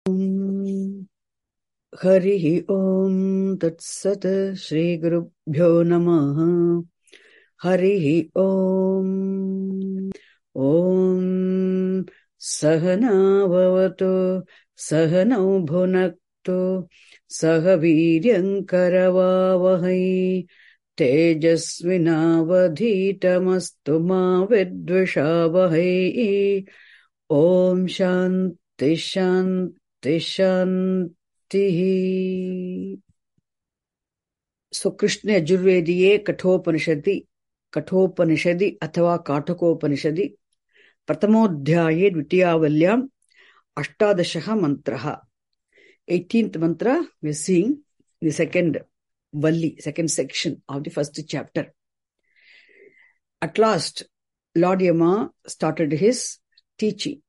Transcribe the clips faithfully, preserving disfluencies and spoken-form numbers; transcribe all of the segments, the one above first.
Harihi Om Tat Sat Shri Gurubhyo Namaha. Harihi Om. Om Sahana Bhavatu Sahanau Bhunaktu Sahaviryankaravavahai Tejasvinavadhitamastu ma vidvishavahai. Om Shanti Shanti Shanti. So Krishna Yajurvediye Kathopanishadi, Kathopanishadi Athava Kathakopanishadi, Pratamodhyaye Dvitiyavalyam, Ashtadashaha Mantraha. eighteenth mantra, we are seeing the second Valli, second section of the first chapter. At last, Lord Yama started his teaching.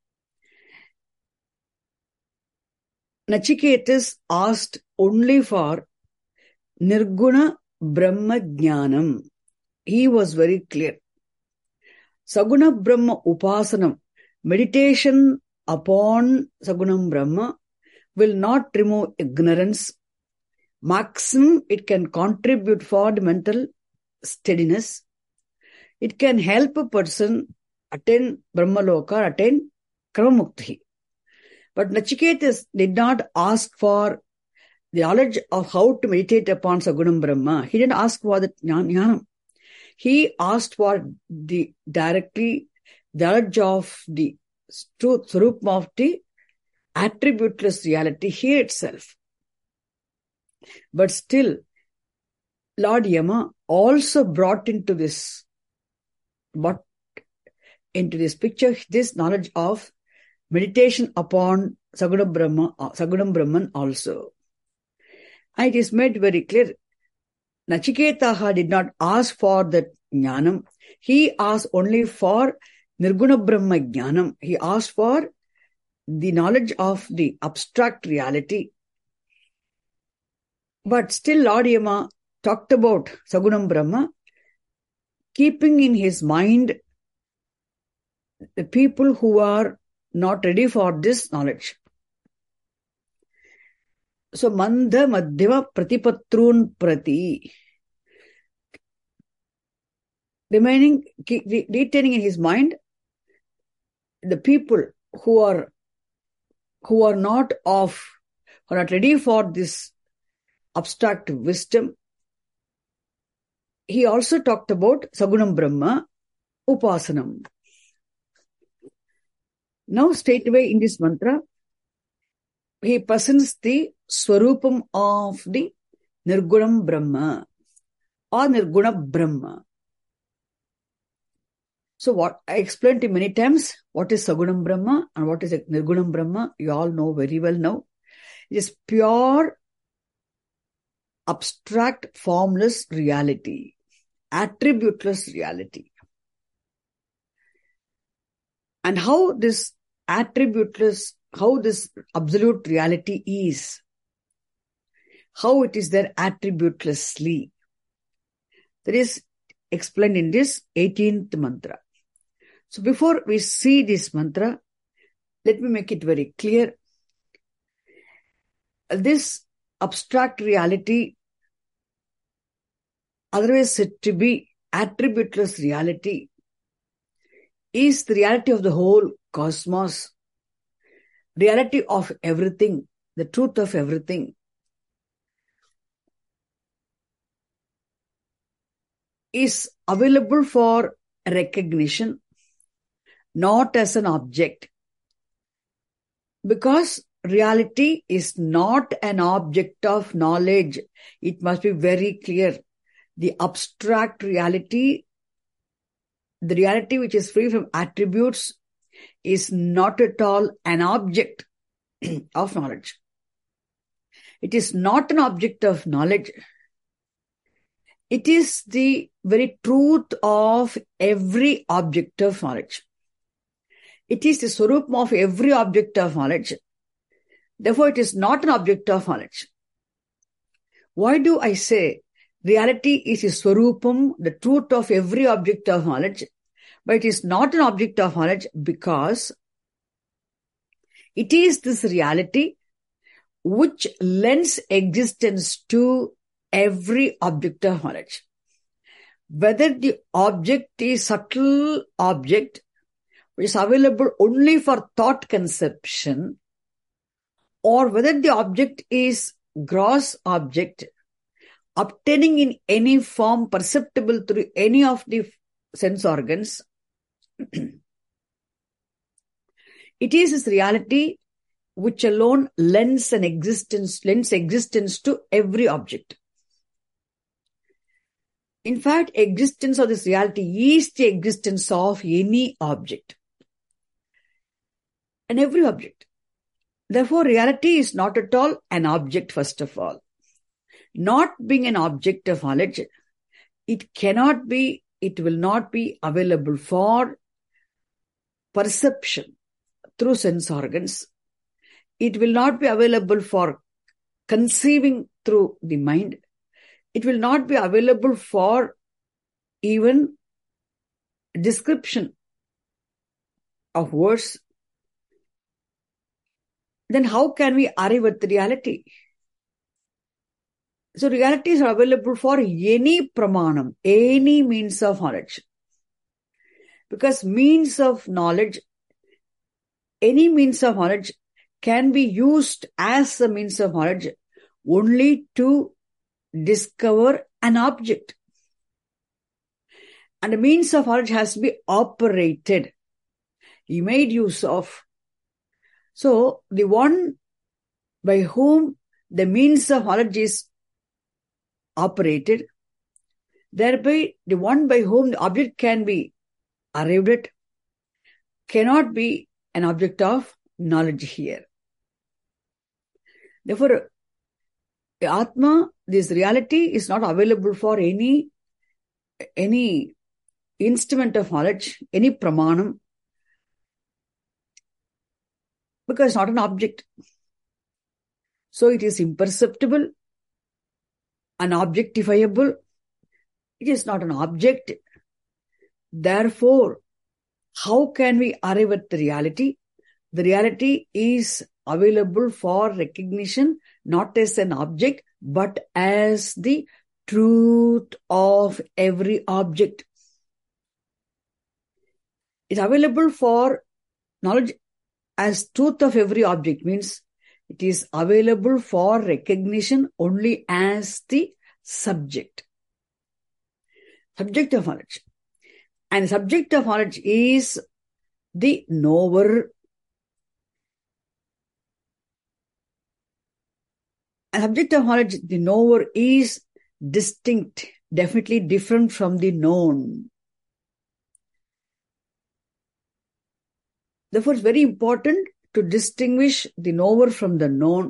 Nachiketas asked only for Nirguna Brahma Jnanam. He was very clear. Saguna Brahma Upasanam, meditation upon Sagunam Brahma will not remove ignorance. Maximum, it can contribute for the mental steadiness. It can help a person attain Brahmaloka, attain Kramamukti. But Nachiketas did not ask for the knowledge of how to meditate upon Sagunam Brahma. He didn't ask for the jnanam. He asked for the directly the knowledge of the truth, Swarup of the attributeless reality here itself. But still, Lord Yama also brought into this, brought into this picture, this knowledge of meditation upon Sagunam Brahma, Sagunam Brahman also. And it is made very clear, Nachiketaha did not ask for that jnanam. He asked only for Nirguna Brahma jnanam. He asked for the knowledge of the abstract reality. But still Lord Yama talked about Sagunam Brahma, keeping in his mind the people who are not ready for this knowledge. So, Mandha Madhyama Pratipatrun Prati. Remaining, retaining in his mind the people who are who are not of, who are not ready for this abstract wisdom. He also talked about Sagunam Brahma Upasanam. Now, straight away in this mantra, he presents the Swarupam of the Nirgunam Brahma or Nirguna Brahma. So what I explained to you many times, what is Sagunam Brahma and what is Nirgunam Brahma, you all know very well now. It is pure, abstract, formless reality, attributeless reality. And how this attributeless, how this absolute reality is, how it is there attributelessly. That is explained in this eighteenth mantra. So before we see this mantra, let me make it very clear. This abstract reality, otherwise said to be attributeless reality, is the reality of the whole cosmos, reality of everything, the truth of everything. Is available for recognition, not as an object. Because reality is not an object of knowledge. It must be very clear. The abstract reality, the reality which is free from attributes, is not at all an object of knowledge. It is not an object of knowledge. It is the very truth of every object of knowledge. It is the swarup of every object of knowledge. Therefore, it is not an object of knowledge. Why do I say reality is the swarupam, the truth of every object of knowledge, but it is not an object of knowledge? Because It is this reality which lends existence to every object of knowledge. Whether the object is subtle object, which is available only for thought conception, or whether the object is gross object, obtaining in any form perceptible through any of the sense organs, it is this reality which alone lends an existence, lends existence to every object. In fact, existence of this reality is the existence of any object and every object. Therefore, reality is not at all an object, first of all. Not being an object of knowledge, it cannot be, it will not be available for perception through sense organs. It will not be available for conceiving through the mind. It will not be available for even description of words. Then how can we arrive at the reality? So realities are available for any pramanam, any means of knowledge. Because means of knowledge, any means of knowledge can be used as a means of knowledge only to discover an object. And the means of knowledge has to be operated. He made use of. So the one by whom the means of knowledge is operated, thereby the one by whom the object can be arrived at cannot be an object of knowledge here. Therefore, the Atma, this reality is not available for any, any instrument of knowledge, any pramanam, because it's not an object. So it is imperceptible, unobjectifiable. It is not an object. Therefore, how can we arrive at the reality? The reality is available for recognition, not as an object, but as the truth of every object. It's available for knowledge as truth of every object, means it is available for recognition only as the subject. Subject of knowledge. And subject of knowledge is the knower. And subject of knowledge, the knower, is distinct, definitely different from the known. Therefore, it's very important to distinguish the knower from the known.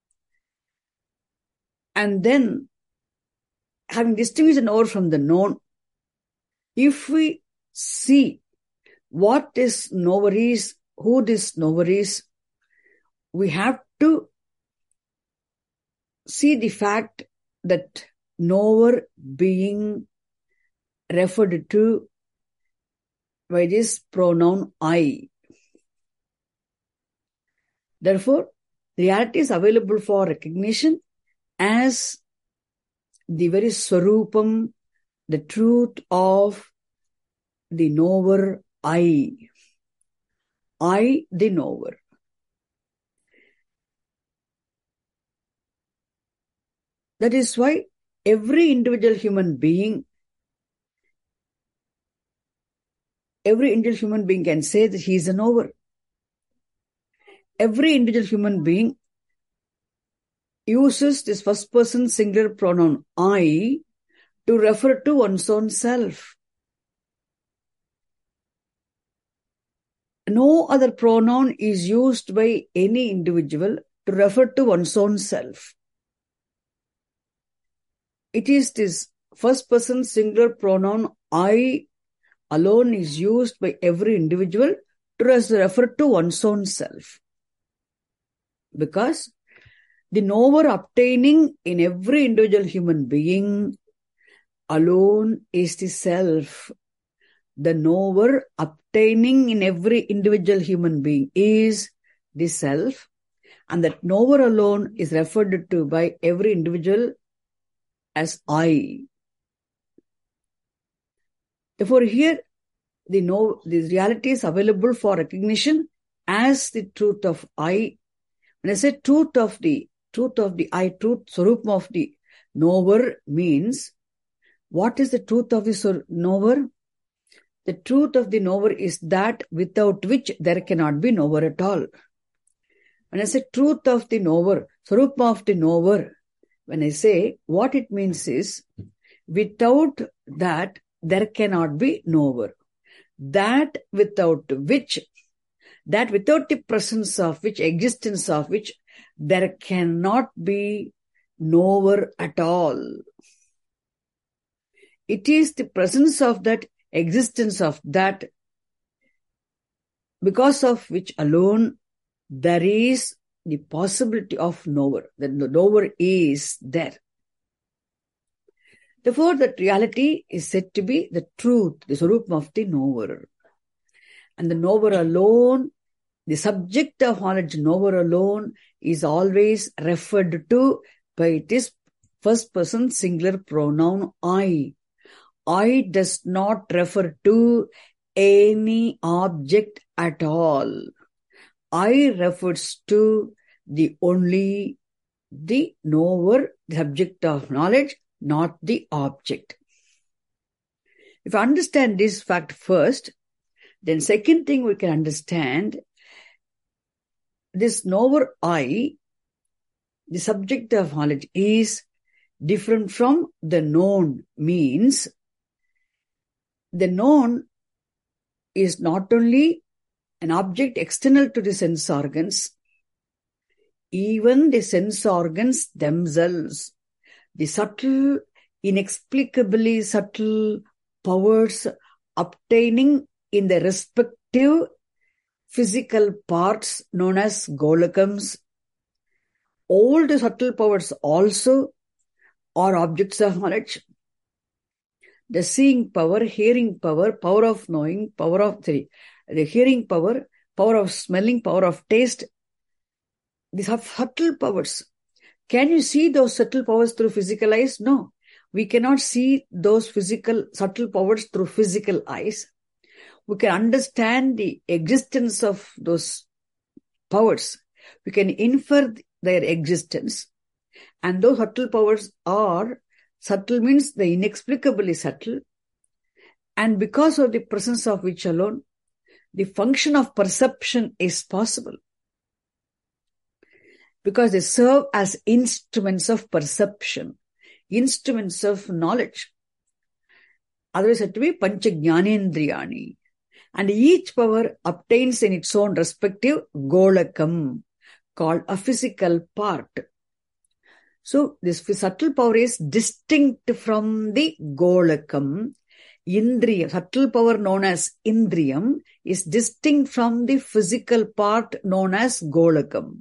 And then, having distinguished the knower from the known, if we see what this knower is, who this knower is, we have to see the fact that knower being referred to by this pronoun I. Therefore, reality is available for recognition as the very swarupam, the truth of the knower I. I, the knower. That is why every individual human being, every individual human being can say that he is a knower. Every individual human being uses this first person singular pronoun I to refer to one's own self. No other pronoun is used by any individual to refer to one's own self. It is this first person singular pronoun I alone is used by every individual to refer to one's own self. Because the knower obtaining in every individual human being alone is the self. The knower obtaining in every individual human being is the self, and that knower alone is referred to by every individual as I. Therefore, here the know the reality is available for recognition as the truth of I. When I say truth of the truth of the I, truth, Swarupa of the knower means, what is the truth of the knower? The truth of the knower is that without which there cannot be knower at all. When I say truth of the knower, Swarupa of the knower, when I say, what it means is, without that there cannot be knower. That without which, that without the presence of which, existence of which, there cannot be knower at all. It is the presence of that, existence of that, because of which alone there is the possibility of knower. That the knower is there. Therefore, that reality is said to be the truth, the Swarupa of the knower. And the knower alone, the subject of knowledge, knower alone, is always referred to by its first person singular pronoun I. I does not refer to any object at all. I refers to the only the knower, the subject of knowledge, not the object. If I understand this fact first, then second thing we can understand, this knower I, the subject of knowledge, is different from the known, means the known is not only an object external to the sense organs, even the sense organs themselves, the subtle, inexplicably subtle powers obtaining in the respective physical parts known as golakams, all the subtle powers also are objects of knowledge. The seeing power, hearing power, power of knowing, power of the, the hearing power, power of smelling, power of taste, these are subtle powers. Can you see those subtle powers through physical eyes? No. We cannot see those physical, subtle powers through physical eyes. We can understand the existence of those powers. We can infer their existence. And those subtle powers are, subtle means the inexplicably subtle. And because of the presence of which alone, the function of perception is possible. Because they serve as instruments of perception, instruments of knowledge. Otherwise said to be Pancha Jnanendriyani. And each power obtains in its own respective golakam, called a physical part. So this subtle power is distinct from the golakam. Indriya, subtle power known as indriyam, is distinct from the physical part known as golakam.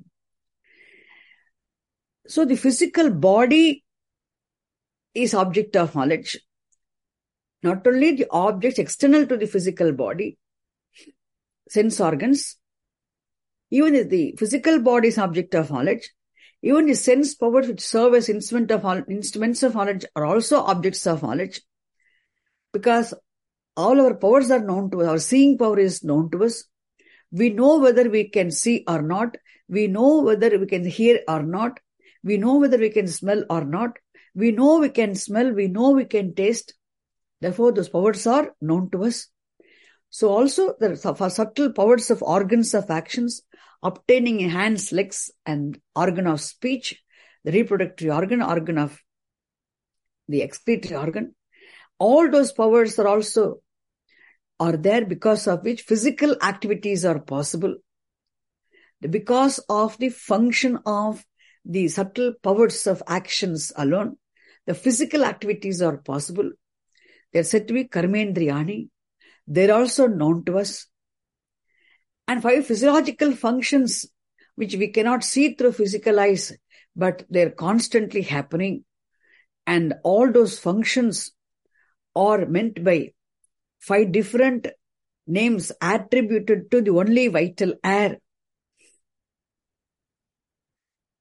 So the physical body is object of knowledge. Not only the objects external to the physical body, sense organs, even if the physical body is object of knowledge, even the sense powers which serve as instrument of, instruments of knowledge are also objects of knowledge. Because all our powers are known to us, our seeing power is known to us. We know whether we can see or not. We know whether we can hear or not. We know whether we can smell or not. We know we can smell. We know we can taste. Therefore, those powers are known to us. So also, there are subtle powers of organs of actions, obtaining in hands, legs, and organ of speech, the reproductive organ, organ of the excretory organ. All those powers are also are there because of which physical activities are possible. Because of the function of the subtle powers of actions alone, the physical activities are possible. They are said to be karmendriyani. They are also known to us. And five physiological functions which we cannot see through physical eyes, but they are constantly happening. And all those functions are meant by five different names attributed to the only vital air.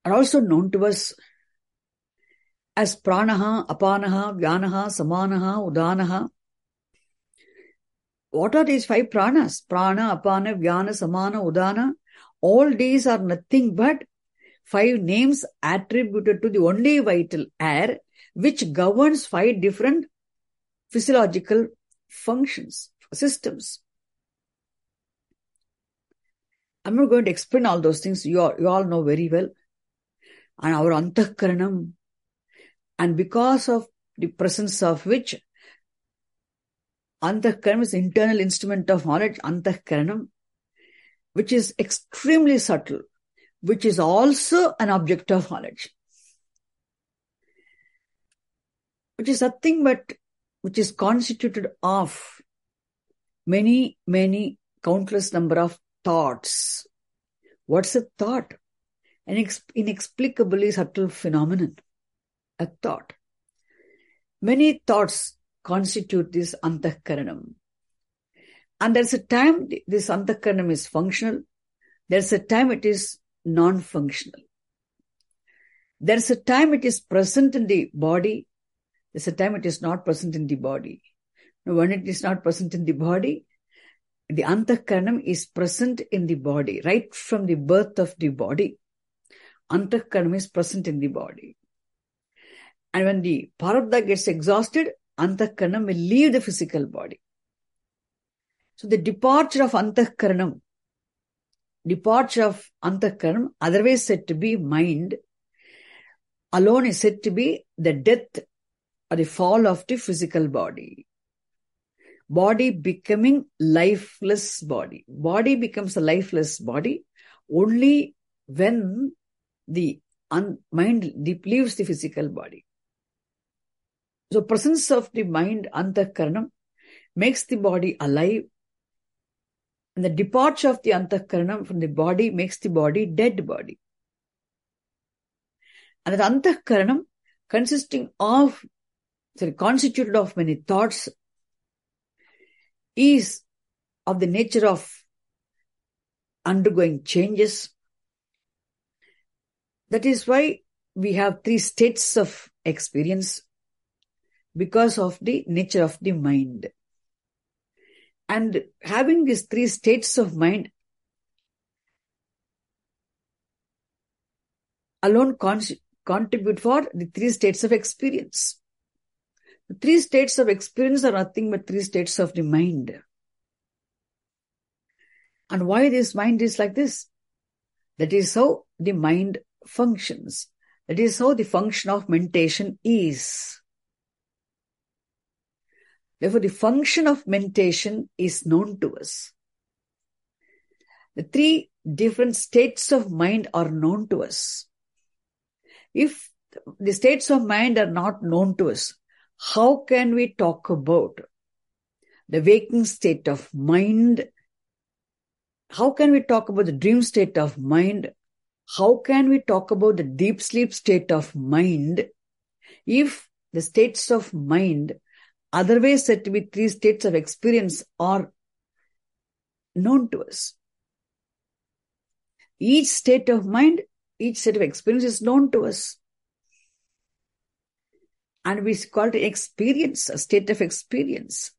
are also known to us as pranaha, apanaha, vyanaha, samanaha, udanaha. What are these five pranas? Prana, apana, vyana, samana, udana. All these are nothing but five names attributed to the only vital air which governs five different physiological functions, systems. I'm not going to explain all those things. You all, you all know very well. And our antahkaranam, and because of the presence of which antahkaranam is the internal instrument of knowledge, antahkaranam, which is extremely subtle, which is also an object of knowledge, which is nothing but, which is constituted of many, many, countless number of thoughts. What's a thought? An inex- inexplicably subtle phenomenon. A thought. Many thoughts constitute this antahkaranam. And there's a time this antahkaranam is functional. There's a time it is non-functional. There's a time it is present in the body. There's a time it is not present in the body. Now, when it is not present in the body, the antahkaranam is present in the body. Right from the birth of the body, antahkaranam is present in the body. And when the prarabdha gets exhausted, antahkaranam will leave the physical body. So the departure of antahkaranam, departure of antahkaranam, otherwise said to be mind, alone is said to be the death or the fall of the physical body. Body becoming lifeless body. Body becomes a lifeless body only when the un- mind leaves the physical body. So presence of the mind, antahkaranam, makes the body alive. And the departure of the antahkaranam from the body makes the body dead body. And the antahkaranam, consisting of, sorry, constituted of many thoughts, is of the nature of undergoing changes. That is why we have three states of experience, because of the nature of the mind. And having these three states of mind alone con- contribute for the three states of experience. The three states of experience are nothing but three states of the mind. And why this mind is like this? That is how the mind functions. That is how the function of mentation is. Therefore, the function of mentation is known to us. The three different states of mind are known to us. If the states of mind are not known to us, how can we talk about the waking state of mind? How can we talk about the dream state of mind? How can we talk about the deep sleep state of mind if the states of mind, otherwise said to be three states of experience, are known to us? Each state of mind, each state of experience is known to us. And we call it experience, a state of experience.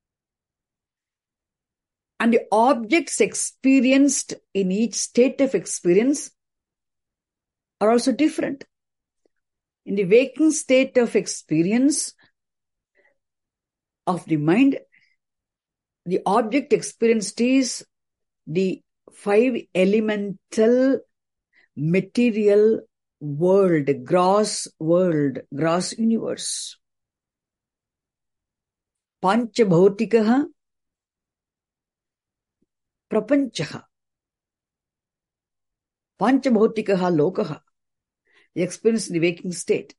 And the objects experienced in each state of experience are also different. In the waking state of experience of the mind, the object experienced is the five elemental material world, gross world, gross universe. Pancha bhautikaha prapanchaha. Pancha bhautikaha lokaha. The experience in the waking state.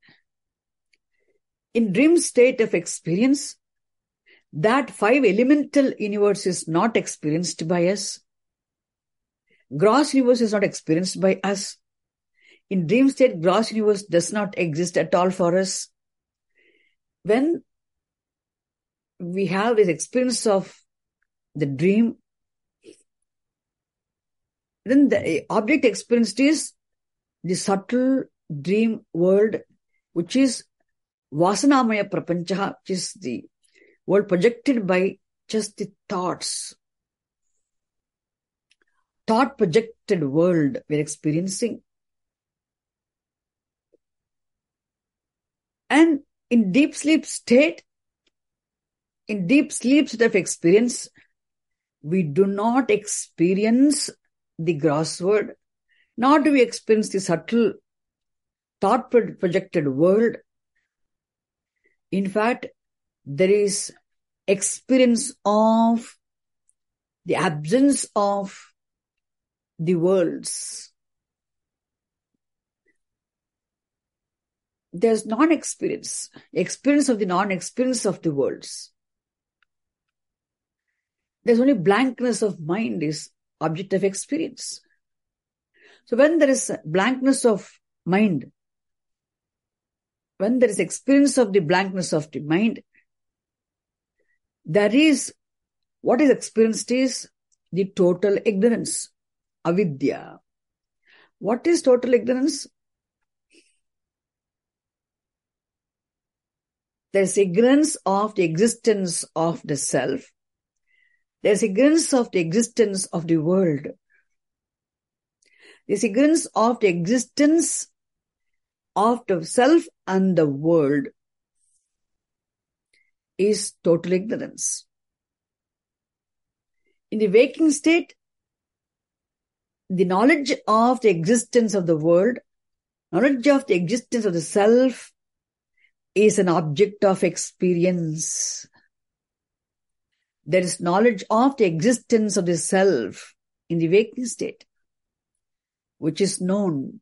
In dream state of experience, that five elemental universe is not experienced by us. Gross universe is not experienced by us. In dream state, gross universe does not exist at all for us. When we have this experience of the dream, then the object experienced is the subtle dream world, which is Vasanamaya Prapancha, which is the world projected by just the thoughts. Thought projected world we're experiencing. And in deep sleep state, in deep sleep state of experience, we do not experience the gross world, nor do we experience the subtle thought projected world. In fact, there is experience of the absence of the worlds. There's non-experience, experience of the non-experience of the worlds. There's only blankness of mind is object of experience. So when there is blankness of mind, when there is experience of the blankness of the mind, there is, what is experienced is the total ignorance, avidya. What is total ignorance? There is ignorance of the existence of the self. There is ignorance of the existence of the world. There is ignorance of the existence of the self and the world is total ignorance. In the waking state, the knowledge of the existence of the world, knowledge of the existence of the self is an object of experience. There is knowledge of the existence of the self in the waking state, which is known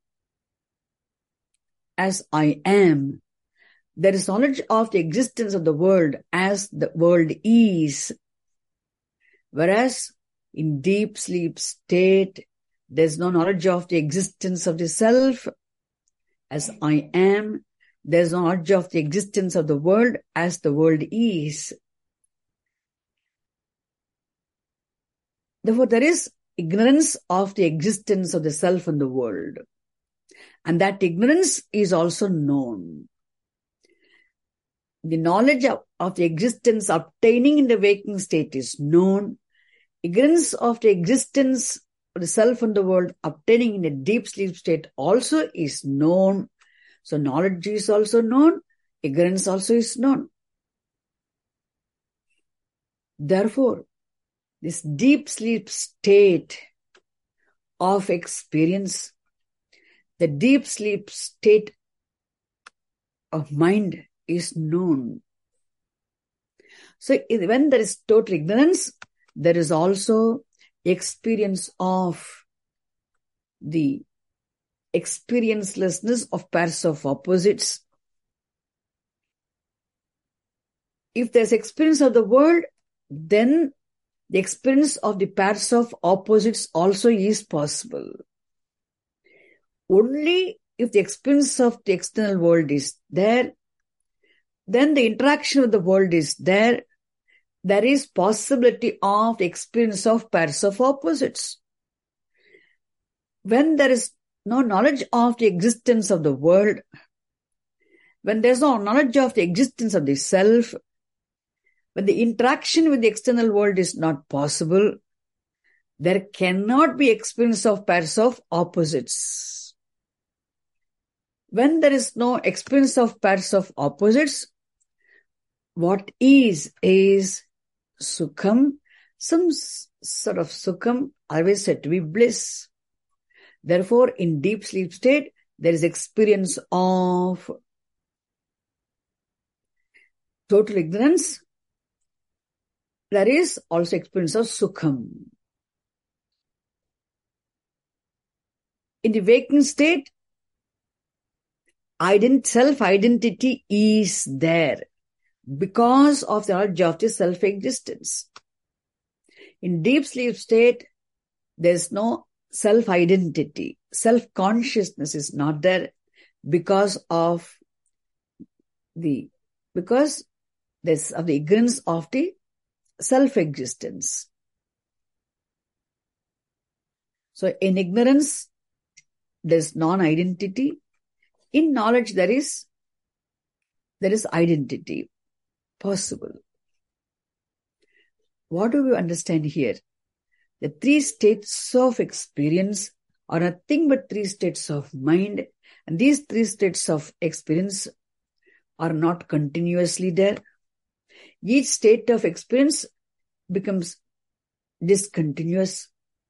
as I am. There is knowledge of the existence of the world as the world is. Whereas in deep sleep state, there is no knowledge of the existence of the self as I am. There is no knowledge of the existence of the world as the world is. Therefore, there is ignorance of the existence of the self and the world. And that ignorance is also known. The knowledge of, of the existence obtaining in the waking state is known. Ignorance of the existence of the self and the world obtaining in a deep sleep state also is known. So knowledge is also known. Ignorance also is known. Therefore, this deep sleep state of experience, the deep sleep state of mind is known. So when there is total ignorance, there is also experience of the experiencelessness of pairs of opposites. If there's experience of the world, then the experience of the pairs of opposites also is possible. Only if the experience of the external world is there, then the interaction with the world is there, there is possibility of the experience of pairs of opposites. When there is no knowledge of the existence of the world, when there is no knowledge of the existence of the self, when the interaction with the external world is not possible, there cannot be experience of pairs of opposites. When there is no experience of pairs of opposites, what is, is sukham, some sort of sukham, always said to be bliss. Therefore, in deep sleep state, there is experience of total ignorance. There is also experience of sukham. In the waking state, ident- self-identity is there because of the knowledge of the self-existence. In deep sleep state, there is no self-identity. Self-consciousness is not there because of the, because there's of the ignorance of the self-existence. So in ignorance, there's non-identity. In knowledge, there is, there is identity possible. What do we understand here? The three states of experience are nothing but three states of mind, and these three states of experience are not continuously there. Each state of experience becomes discontinuous,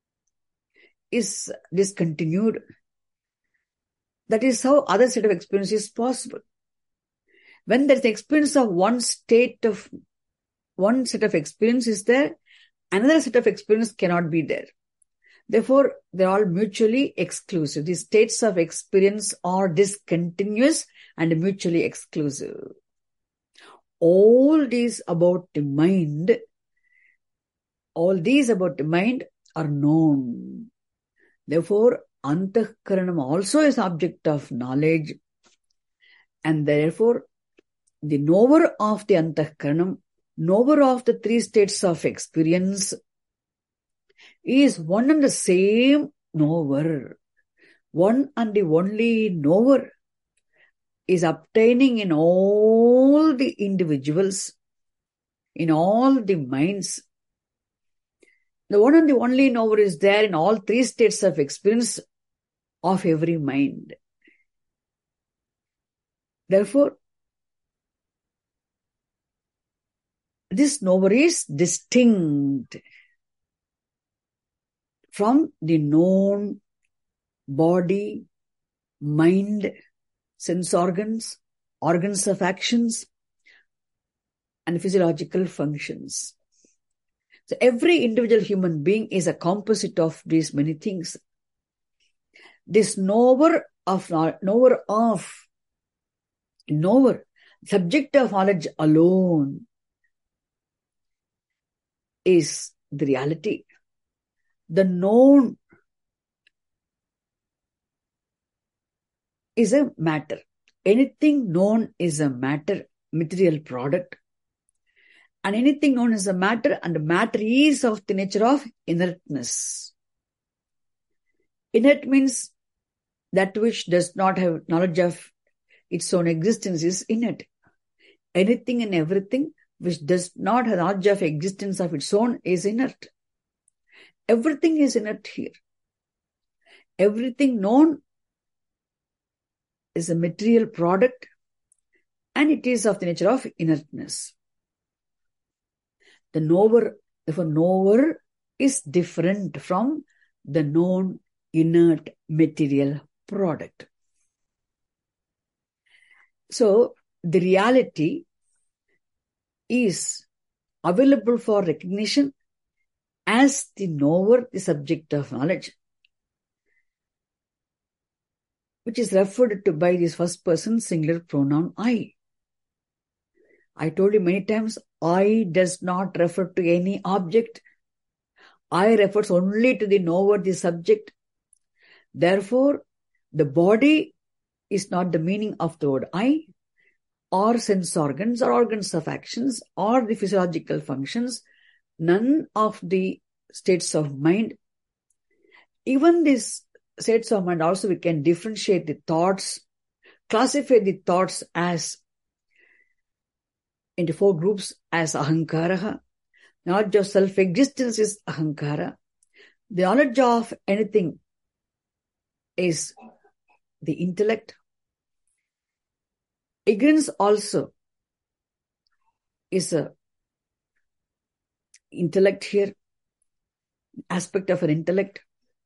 is discontinued. That is how other set of experience is possible. When there is experience of one state of, one set of experience is there, another set of experience cannot be there. Therefore, they are all mutually exclusive. These states of experience are discontinuous and mutually exclusive. All these about the mind, all these about the mind are known. Therefore, Antahkaranam also is object of knowledge, and therefore, the knower of the Antahkaranam, knower of the three states of experience, is one and the same knower. One and the only knower is obtaining in all the individuals, in all the minds. The one and the only knower is there in all three states of experience of every mind. Therefore, this knower is distinct from the known body, mind, sense organs, organs of actions, and physiological functions. So every individual human being is a composite of these many things. This knower of, knower of, knower, subject of knowledge alone is the reality. The known is a matter. Anything known is a matter, material product. And anything known is a matter, and matter is of the nature of inertness. Inert means that which does not have knowledge of its own existence is inert. Anything and everything which does not have knowledge of existence of its own is inert. Everything is inert here. Everything known is a material product, and it is of the nature of inertness. The knower, therefore, knower is different from the known inert material product. So, the reality is available for recognition as the knower, the subject of knowledge, which is referred to by this first person singular pronoun I. I told you many times, I does not refer to any object. I refers only to the knower, the subject. Therefore, the body is not the meaning of the word I, or sense organs, or organs of actions, or the physiological functions, none of the states of mind. Even these states of mind also we can differentiate the thoughts, classify the thoughts as into four groups as ahankaraha. Knowledge of self-existence is ahankara. The knowledge of anything is the intellect. Ignorance also is a intellect here, aspect of an intellect.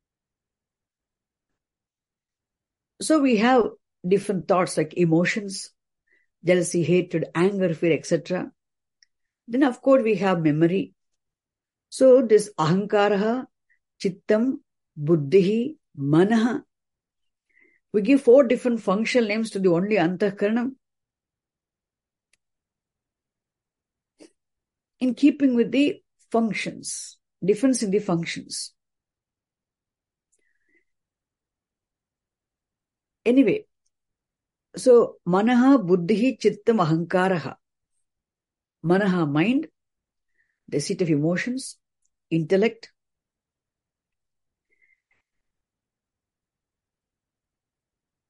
So we have different thoughts like emotions, jealousy, hatred, anger, fear, et cetera. Then of course we have memory. So this ahankaraha, chittam, buddhihi, manaha. We give four different functional names to the only antahkaranam, in keeping with the functions, difference in the functions. Anyway, so manaha, buddhihi, chittam, ahankaraha. Manaha, mind, the seat of emotions, intellect.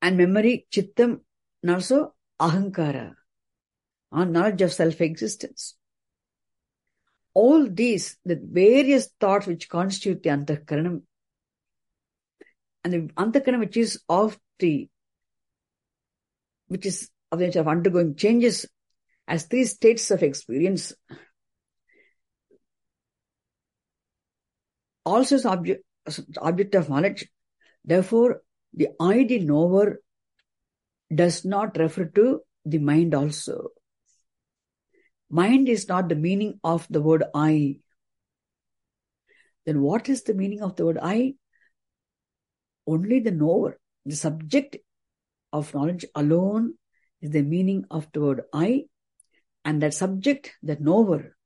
and memory, chittam, and also ahankara, or knowledge of self-existence. All these, the various thoughts which constitute the antakaranam, and the antakaranam which is of the, which is of the nature of undergoing changes as three states of experience, also is object, object of knowledge. Therefore, the I, the knower, does not refer to the mind also. Mind is not the meaning of the word I. Then what is the meaning of the word I? Only the knower, the subject of knowledge alone is the meaning of the word I, and that subject, the knower,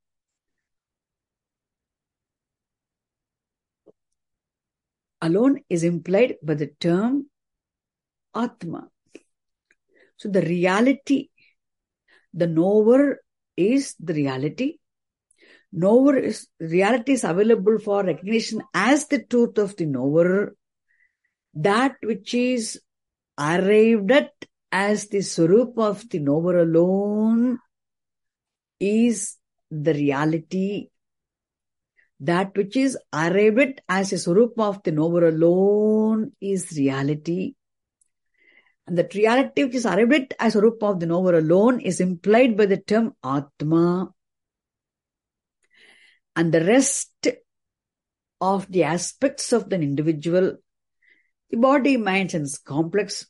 alone is implied by the term Atma. So the reality, the knower is the reality. Knower is, reality is available for recognition as the truth of the knower. That which is arrived at as the swarup of the knower alone is the reality. That which is arrived at as a swarup of the knower alone is reality. And that reality which is arrived at as a swarup of the knower alone is implied by the term Atma. And the rest of the aspects of the individual, the body, mind, and complex,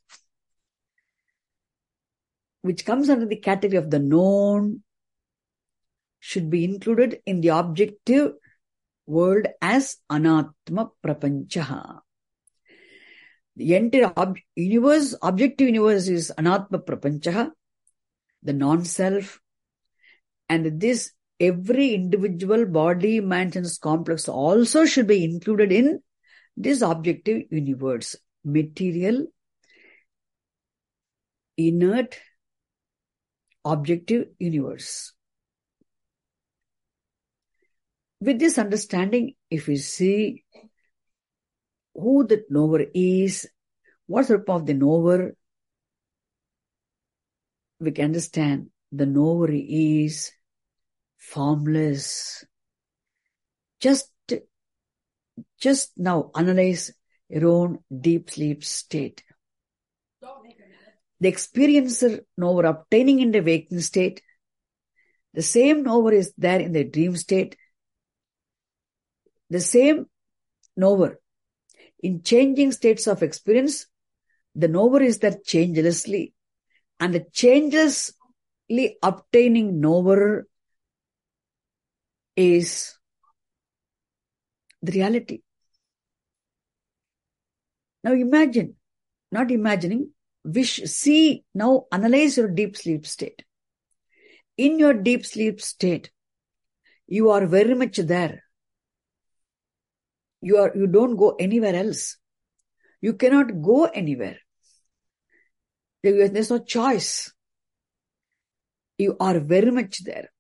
which comes under the category of the known, should be included in the objective world as Anatma Prapanchaha. The entire ob- universe, objective universe is Anatma Prapanchaha, the non-self, and this every individual body, mind, and complex also should be included in this objective universe, material, inert, objective universe. With this understanding, if we see who the knower is, what's the purpose of the knower, we can understand the knower is formless. Just, just now analyze your own deep sleep state. The experiencer knower obtaining in the waking state, the same knower is there in the dream state. The same knower in changing states of experience, the knower is there changelessly, and the changelessly obtaining knower is the reality. Now imagine, not imagining, wish, see, now analyze your deep sleep state. In your deep sleep state, you are very much there. You are, you don't go anywhere else. You cannot go anywhere. There's no choice. You are very much there.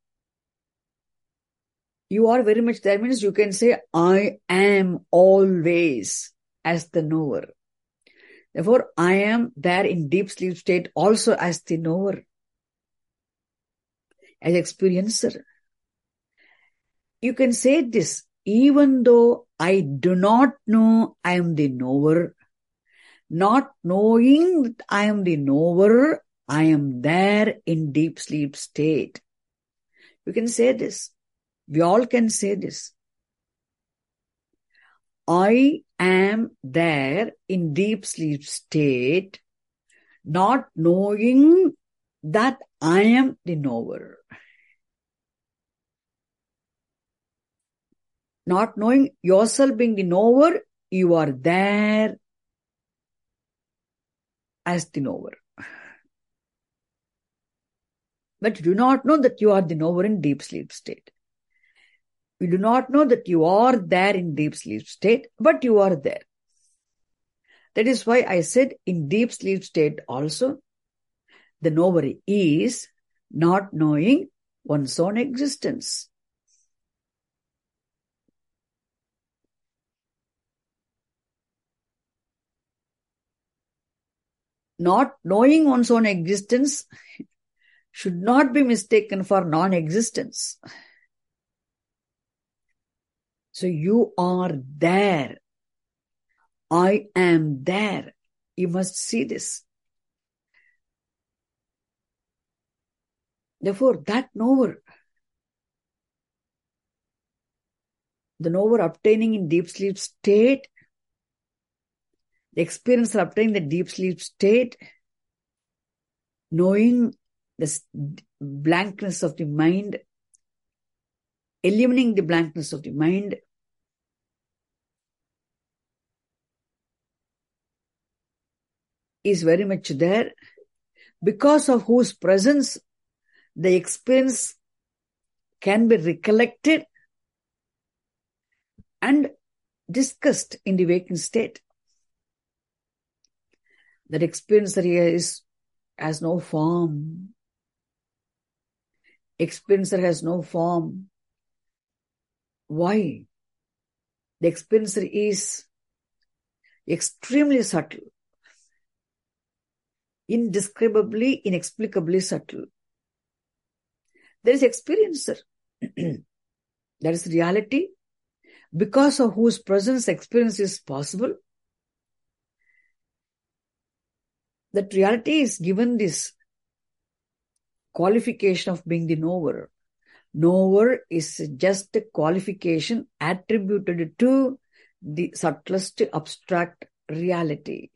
You are very much there means you can say, I am always as the knower. Therefore, I am there in deep sleep state also as the knower, as experiencer. You can say this, even though I do not know I am the knower, not knowing that I am the knower, I am there in deep sleep state. You can say this. We all can say this. I am there in deep sleep state, not knowing that I am the knower. Not knowing yourself being the knower, you are there as the knower. But you do not know that you are the knower in deep sleep state. You do not know that you are there in deep sleep state, but you are there. That is why I said in deep sleep state also, the knower is not knowing one's own existence. not knowing one's own existence should not be mistaken for non-existence. So you are there. I am there. You must see this. Therefore, that knower, the knower obtaining in deep sleep state, the experiencer obtaining the deep sleep state, knowing the blankness of the mind, eliminating the blankness of the mind, is very much there, because of whose presence the experience can be recollected and discussed in the waking state. That experiencer here is, has no form. Experiencer has no form. Why? The experiencer is extremely subtle, indescribably, inexplicably subtle. There is experiencer. That is reality, because of whose presence experience is possible. That reality is given this qualification of being the knower. Knower is just a qualification attributed to the subtlest abstract reality.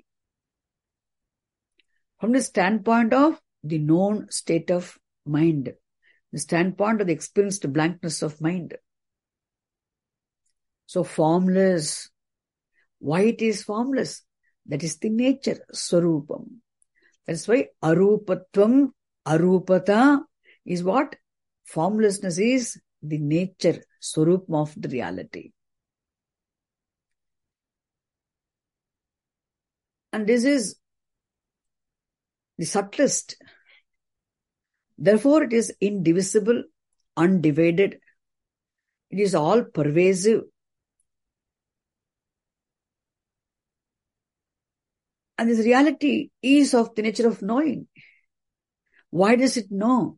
From the standpoint of the known state of mind, the standpoint of the experienced blankness of mind. So formless. Why it is formless? That is the nature, Swarupam. That's why Arupatvam, Arupata is what? Formlessness is the nature, Swarupam of the reality. And this is the subtlest. Therefore, it is indivisible, undivided. It is all pervasive. And this reality is of the nature of knowing. Why does it know?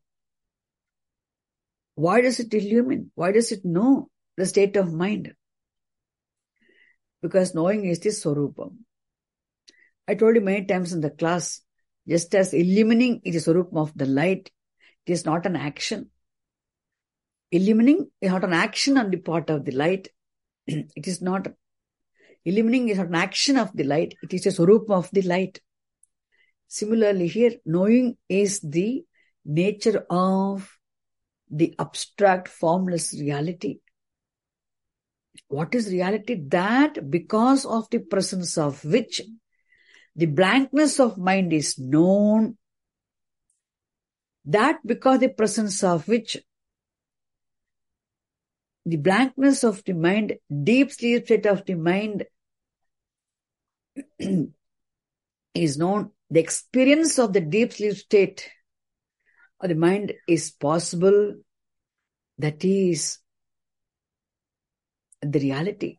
Why does it illumine? Why does it know the state of mind? Because knowing is the Swarupam. I told you many times in the class, just as illumining is the Swarupam of the light, it is not an action. Illumining is not an action on the part of the light. It is not. Illumining is not an action of the light. It is a Swarupam of the light. Similarly here, knowing is the nature of the abstract formless reality. What is reality? That because of the presence of which the blankness of mind is known, that because the presence of which the blankness of the mind, deep sleep state of the mind is known, the experience of the deep sleep state of the mind is possible. That is the reality.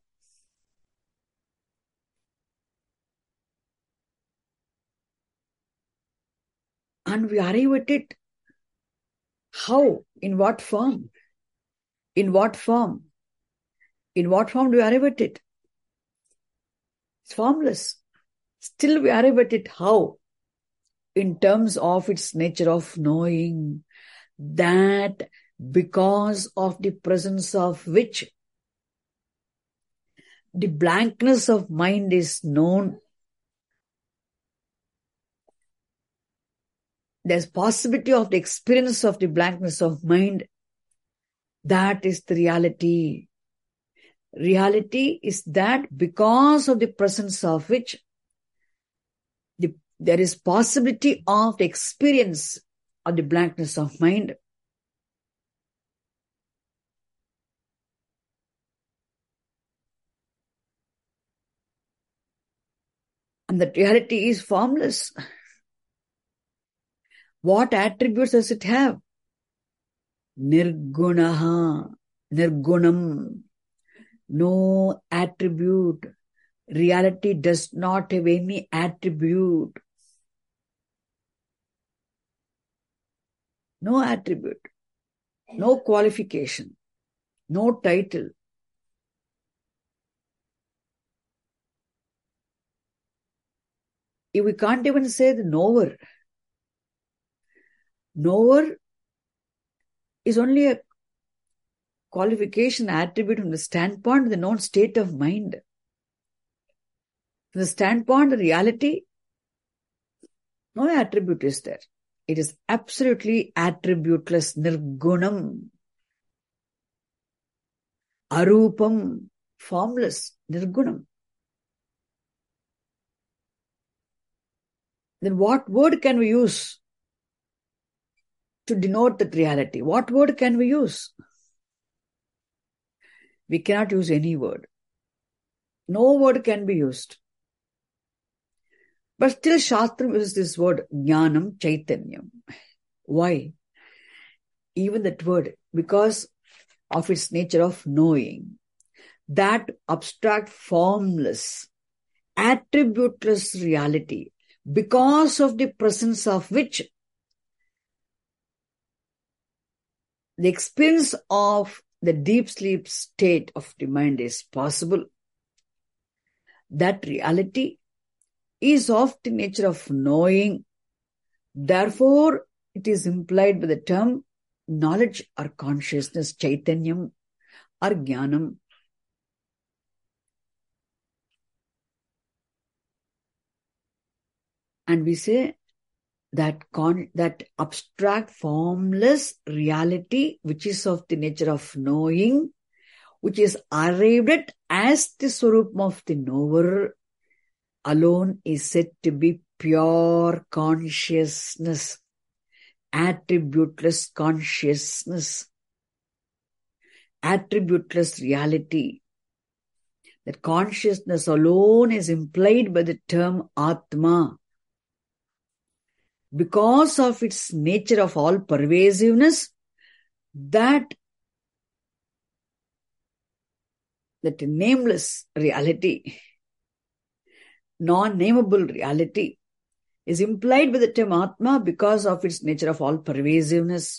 And we arrive at it. How? In what form? In what form? In what form do we arrive at it? It's formless. Still we arrive at it. How? In terms of its nature of knowing, that because of the presence of which the blankness of mind is known, there's possibility of the experience of the blankness of mind. That is the reality. Reality is that because of the presence of which the, there is possibility of the experience of the blankness of mind. And that reality is formless. What attributes does it have? Nirgunaha, nirgunam. No attribute. Reality does not have any attribute. no attribute, no qualification, no title. We can't even say the knower. Knower is only a qualification, attribute from the standpoint of the known state of mind. From the standpoint of reality, no attribute is there. It is absolutely attributeless, nirgunam, arupam, formless, nirgunam. Then what word can we use to denote that reality? What word can we use? We cannot use any word. No word can be used. But still Shastra uses this word, jnanam, chaitanyam. Why? Even that word, because of its nature of knowing. That abstract, formless, attributeless reality, because of the presence of which the experience of the deep sleep state of the mind is possible. That reality is of the nature of knowing. Therefore, it is implied by the term knowledge or consciousness, chaitanyam or jnanam. And we say that con- that abstract, formless reality, which is of the nature of knowing, which is arrived at as the swarup of the knower, alone is said to be pure consciousness, attributeless consciousness, attributeless reality. That consciousness alone is implied by the term Atma. Because of its nature of all pervasiveness, that, that nameless reality, non-nameable reality, is implied by the term Atma because of its nature of all pervasiveness.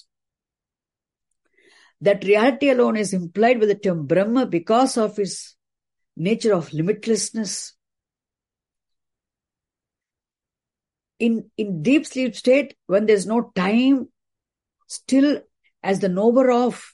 That reality alone is implied by the term Brahma because of its nature of limitlessness. In, in deep sleep state, when there is no time, still as the knower of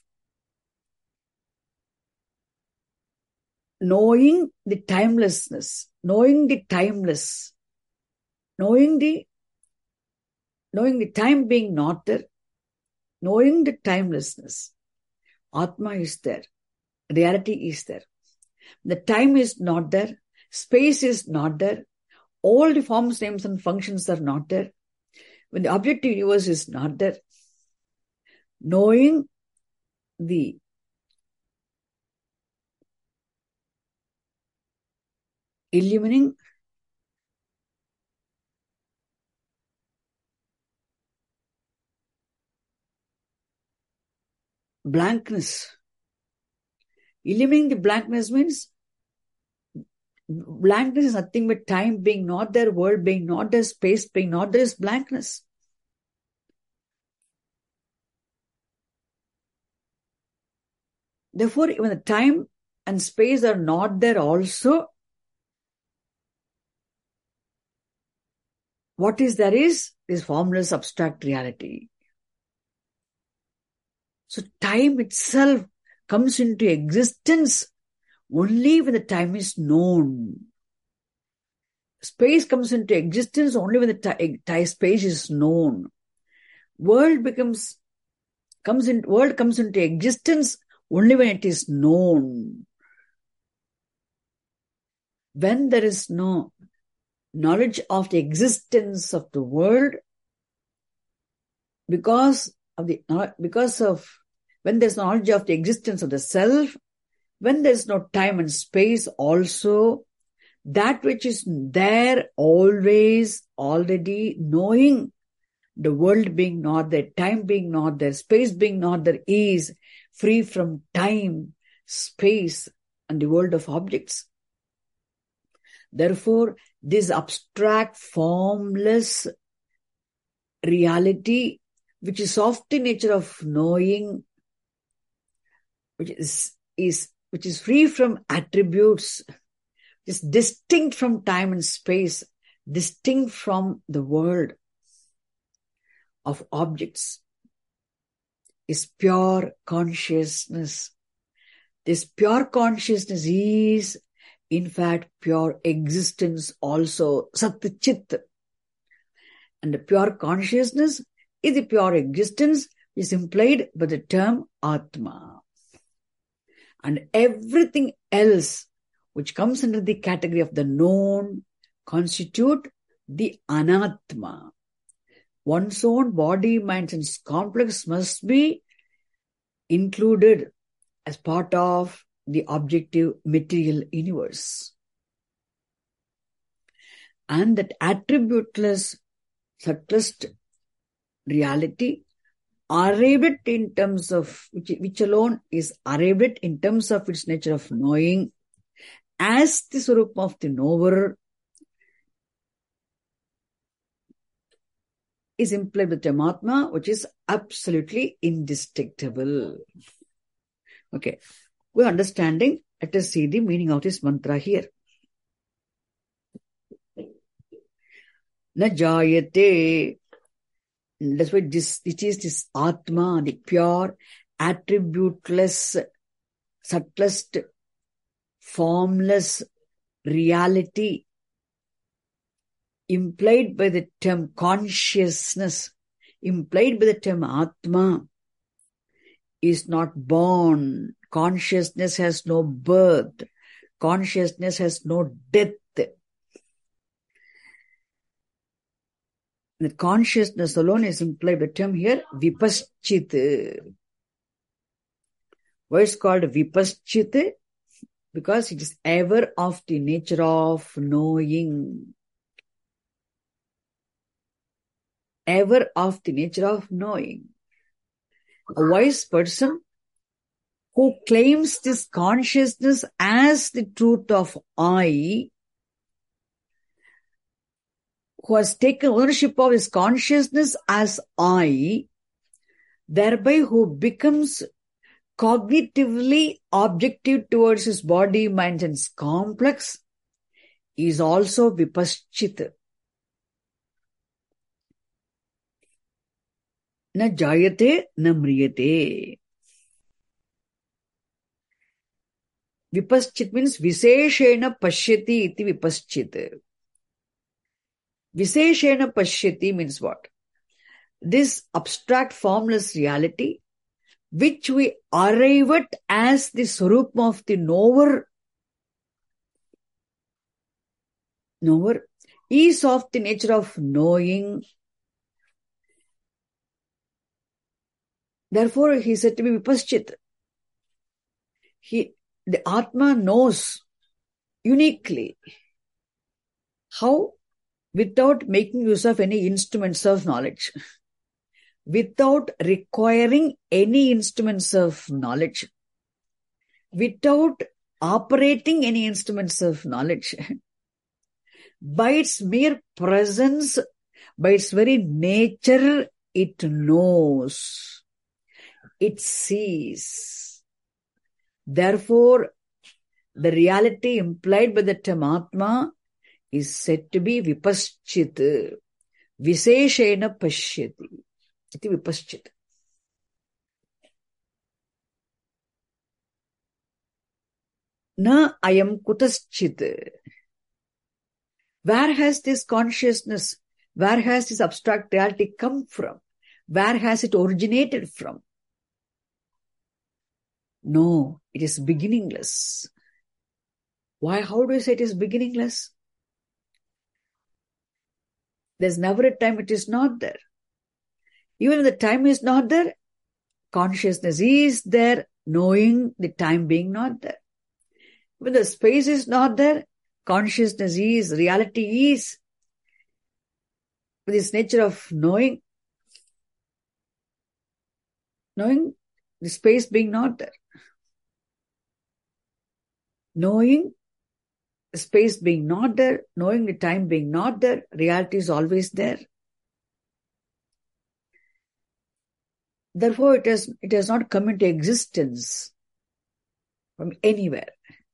knowing the timelessness, knowing the timeless, knowing the, knowing the time being not there, knowing the timelessness, Atma is there, reality is there. The time is not there, space is not there, all the forms, names and functions are not there. When the objective universe is not there, knowing the illumining blankness. Illumining the blankness means blankness is nothing but time being not there, world being not there, space being not there, is blankness. Therefore, when the time and space are not there also, what is there is this formless abstract reality. So time itself comes into existence only when the time is known. Space comes into existence only when the time, time space is known. World becomes comes in world comes into existence only when it is known. When there is no knowledge of the existence of the world, because of the because of when there's knowledge of the existence of the self, when there's no time and space also, that which is there always, already knowing, the world being not there, time being not there, space being not there, is free from time, space, and the world of objects. Therefore, this abstract, formless reality, which is of the nature of knowing, which is, is which is free from attributes, is distinct from time and space, distinct from the world of objects, is pure consciousness. This pure consciousness is, in fact, pure existence also, Sat Chit. And the pure consciousness is the pure existence, is implied by the term Atma. And everything else which comes under the category of the known constitute the Anatma. One's own body, mind, and complex must be included as part of the objective material universe. And that attributeless, subtlest reality arrived at in terms of, which, which alone is arrived at in terms of its nature of knowing, as the Swarupa of the knower, is implied with Atma, which is absolutely indestructible. Okay, we're understanding. Let us see the meaning of this mantra here. Na jayate. That's why this, it is this Atma, the pure, attributeless, subtlest, formless reality implied by the term consciousness, implied by the term Atma, is not born. Consciousness has no birth. Consciousness has no death. The consciousness alone is implied by the term here, Vipaschit. Why it's called Vipaschit? Because it is ever of the nature of knowing. Ever of the nature of knowing. A wise person who claims this consciousness as the truth of I, who has taken ownership of his consciousness as I, thereby who becomes cognitively objective towards his body, mind, and complex, is also Vipaschit. Na jayate, na mriyate. Vipaschit means Viseshena Pashyati iti Vipaschit. Viseshena Pashyati means what? This abstract formless reality, which we arrive at as the Swarupa of the knower, knower, is of the nature of knowing. Therefore, he is said to be Vipaschit. He, the Atma knows uniquely. How? Without making use of any instruments of knowledge. Without requiring any instruments of knowledge. Without operating any instruments of knowledge. By its mere presence, by its very nature, it knows. It sees. Therefore, the reality implied by the term Atma is said to be Vipaschit. Viseshena Pashyati. Iti Vipaschit. Na ayam kutaschit. Where has this consciousness, where has this abstract reality come from? Where has it originated from? No, it is beginningless. Why? How do you say it is beginningless? There's never a time it is not there. Even if the time is not there, consciousness is there, knowing the time being not there. When the space is not there, consciousness is, reality is. With this nature of knowing, knowing the space being not there. Knowing the space being not there, knowing the time being not there, reality is always there. Therefore, it has, it has not come into existence from anywhere.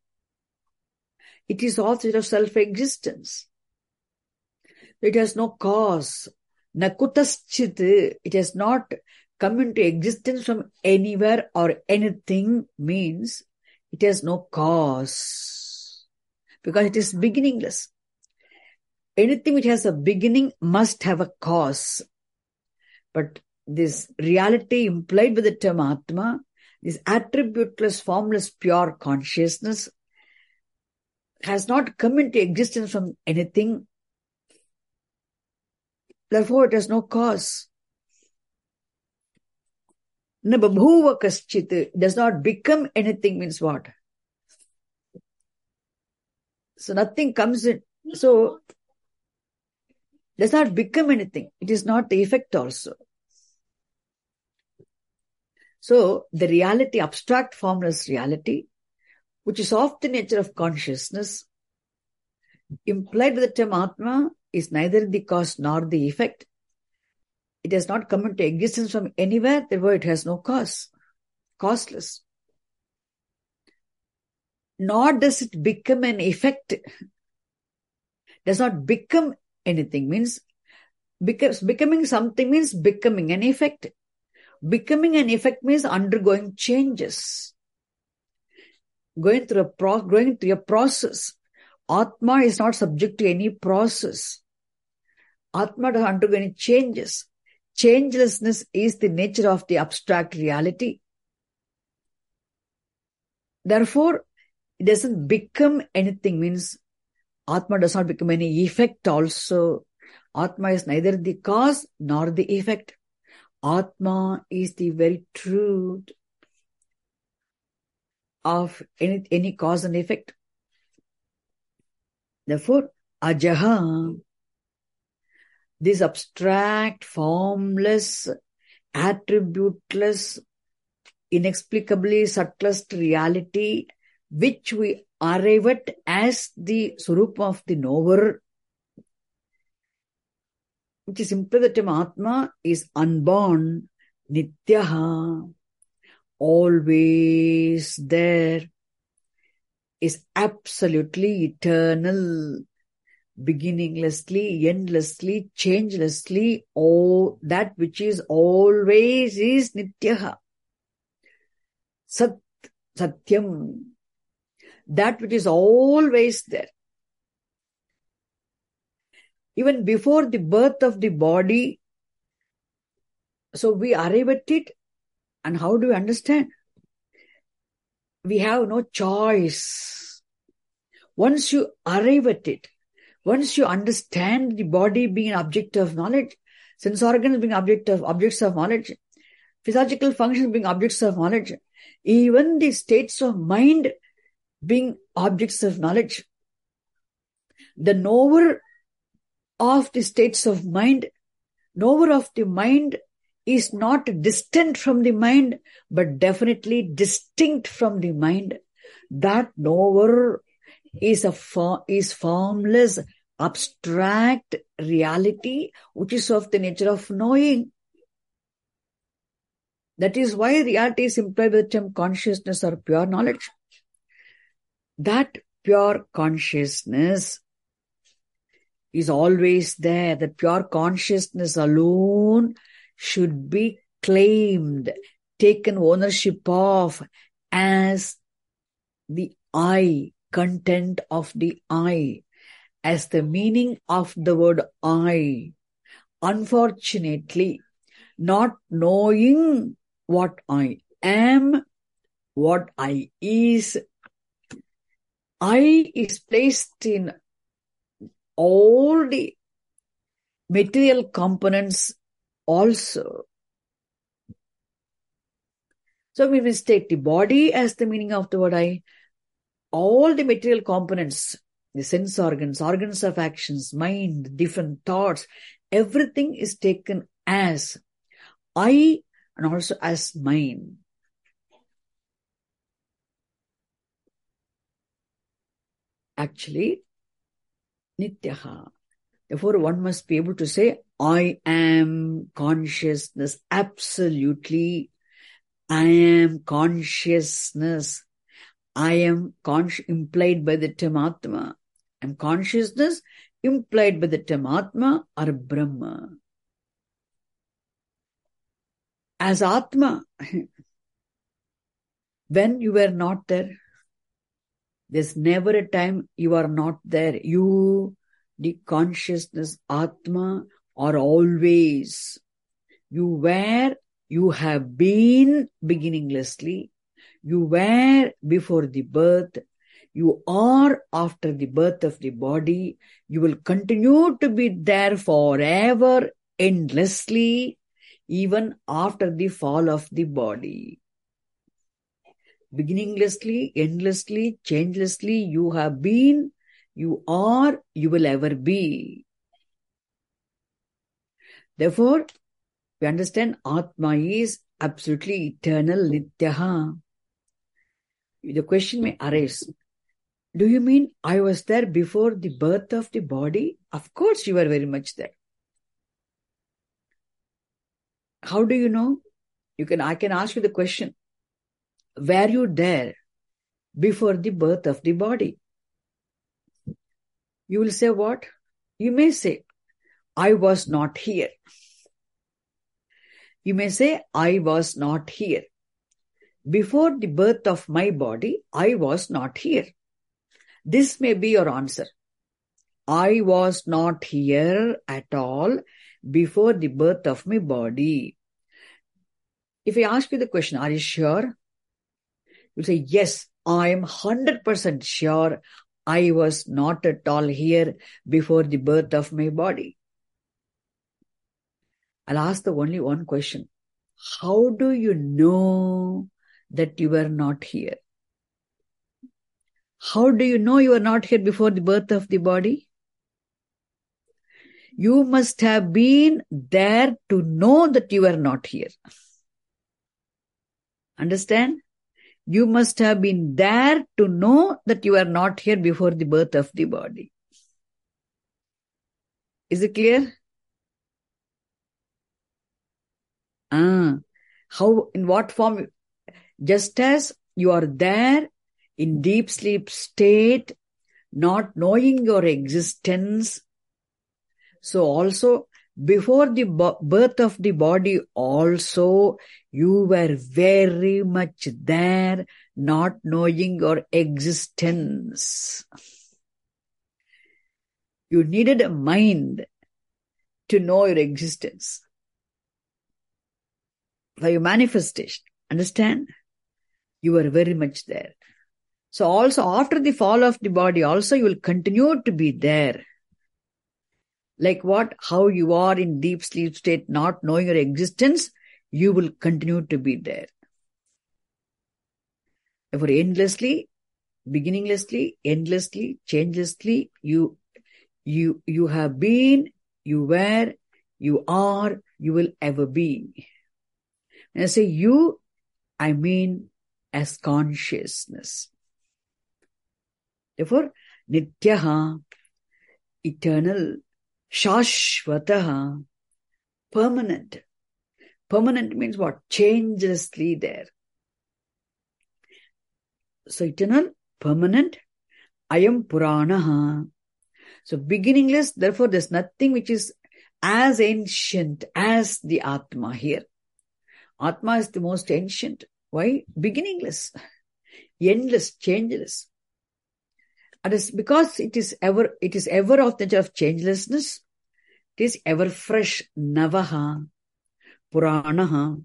It is also of self-existence. It has no cause. Nakutaschit, it has not come into existence from anywhere or anything, means it has no cause. Because it is beginningless. Anything which has a beginning must have a cause. But this reality implied by the term Atma, this attributeless, formless, pure consciousness, has not come into existence from anything. Therefore, it has no cause. Na babhuva kaschit, does not become anything, means what? So nothing comes in. So, does not become anything. It is not the effect also. So, the reality, abstract formless reality, which is of the nature of consciousness, implied by the term Atma, is neither the cause nor the effect. It has not come into existence from anywhere, therefore it has no cause, causeless. Nor does it become an effect. Does not become anything, means becomes, becoming something means becoming an effect. Becoming an effect means undergoing changes. Going through a pro- going through a process. Atma is not subject to any process. Atma does not undergo any changes. Changelessness is the nature of the abstract reality. Therefore, it doesn't become anything, means Atma does not become any effect also. Atma is neither the cause nor the effect. Atma is the very truth of any, any cause and effect. Therefore, ajaha, this abstract, formless, attributeless, inexplicably subtlest reality, which we arrive at as the Swarupa of the knower, which is simply the term Atma, is unborn, nityaha, always there, is absolutely eternal, beginninglessly, endlessly, changelessly, all that which is always is nityaha. Sat, satyam, that which is always there. Even before the birth of the body, so we arrive at it, and how do we understand? We have no choice. Once you arrive at it, once you understand the body being an object of knowledge, sense organs being object of objects of knowledge, physiological functions being objects of knowledge, even the states of mind being objects of knowledge, the knower of the states of mind, knower of the mind is not distant from the mind, but definitely distinct from the mind. That knower is a for, is formless, abstract reality, which is of the nature of knowing. That is why reality is implied with the term consciousness or pure knowledge. That pure consciousness is always there. The pure consciousness alone should be claimed, taken ownership of as the I, content of the I, as the meaning of the word I. Unfortunately, not knowing what I am, what I is, I is placed in all the material components also. So we mistake the body as the meaning of the word I. All the material components, the sense organs, organs of actions, mind, different thoughts, everything is taken as I and also as mine. Actually, nityaha. Therefore, one must be able to say, I am consciousness. Absolutely. I am consciousness. I am consci- implied by the term Atma. I am consciousness implied by the term Atma or Brahma. As Atma, when you were not there, there's never a time you are not there. You, the consciousness, Atma, are always. You were, you have been beginninglessly. You were before the birth. You are after the birth of the body. You will continue to be there forever, endlessly, even after the fall of the body. Beginninglessly, endlessly, changelessly, you have been, you are, you will ever be. Therefore, we understand Atma is absolutely eternal, Nityaha. The question may arise, do you mean I was there before the birth of the body? Of course you were very much there. How do you know? You can, I can ask you the question. Were you there before the birth of the body? You will say what? You may say, I was not here. You may say, I was not here. Before the birth of my body, I was not here. This may be your answer. I was not here at all before the birth of my body. If I ask you the question, are you sure? You say, yes, I am one hundred percent sure I was not at all here before the birth of my body. I'll ask the only one question. How do you know that you were not here? How do you know you were not here before the birth of the body? You must have been there to know that you were not here. Understand? You must have been there to know that you are not here before the birth of the body. Is it clear? Ah, how, in what form? Just as you are there in deep sleep state, not knowing your existence, so also before the birth of the body also, you were very much there, not knowing your existence. You needed a mind to know your existence for your manifestation. Understand? You were very much there. So also after the fall of the body, also you will continue to be there. Like what? How you are in deep sleep state, not knowing your existence, you will continue to be there. Therefore, endlessly, beginninglessly, endlessly, changelessly, you, you, you have been, you were, you are, you will ever be. When I say you, I mean as consciousness. Therefore, Nityaha, eternal, Shashvataha, permanent. Permanent means what? Changelessly there. So eternal, permanent, Ayam Puranaha. So beginningless, therefore there's nothing which is as ancient as the Atma here. Atma is the most ancient. Why? Beginningless, endless, changeless. And it's because it is ever, it is ever of the nature of changelessness. It is ever fresh. Navaha, Puranaha.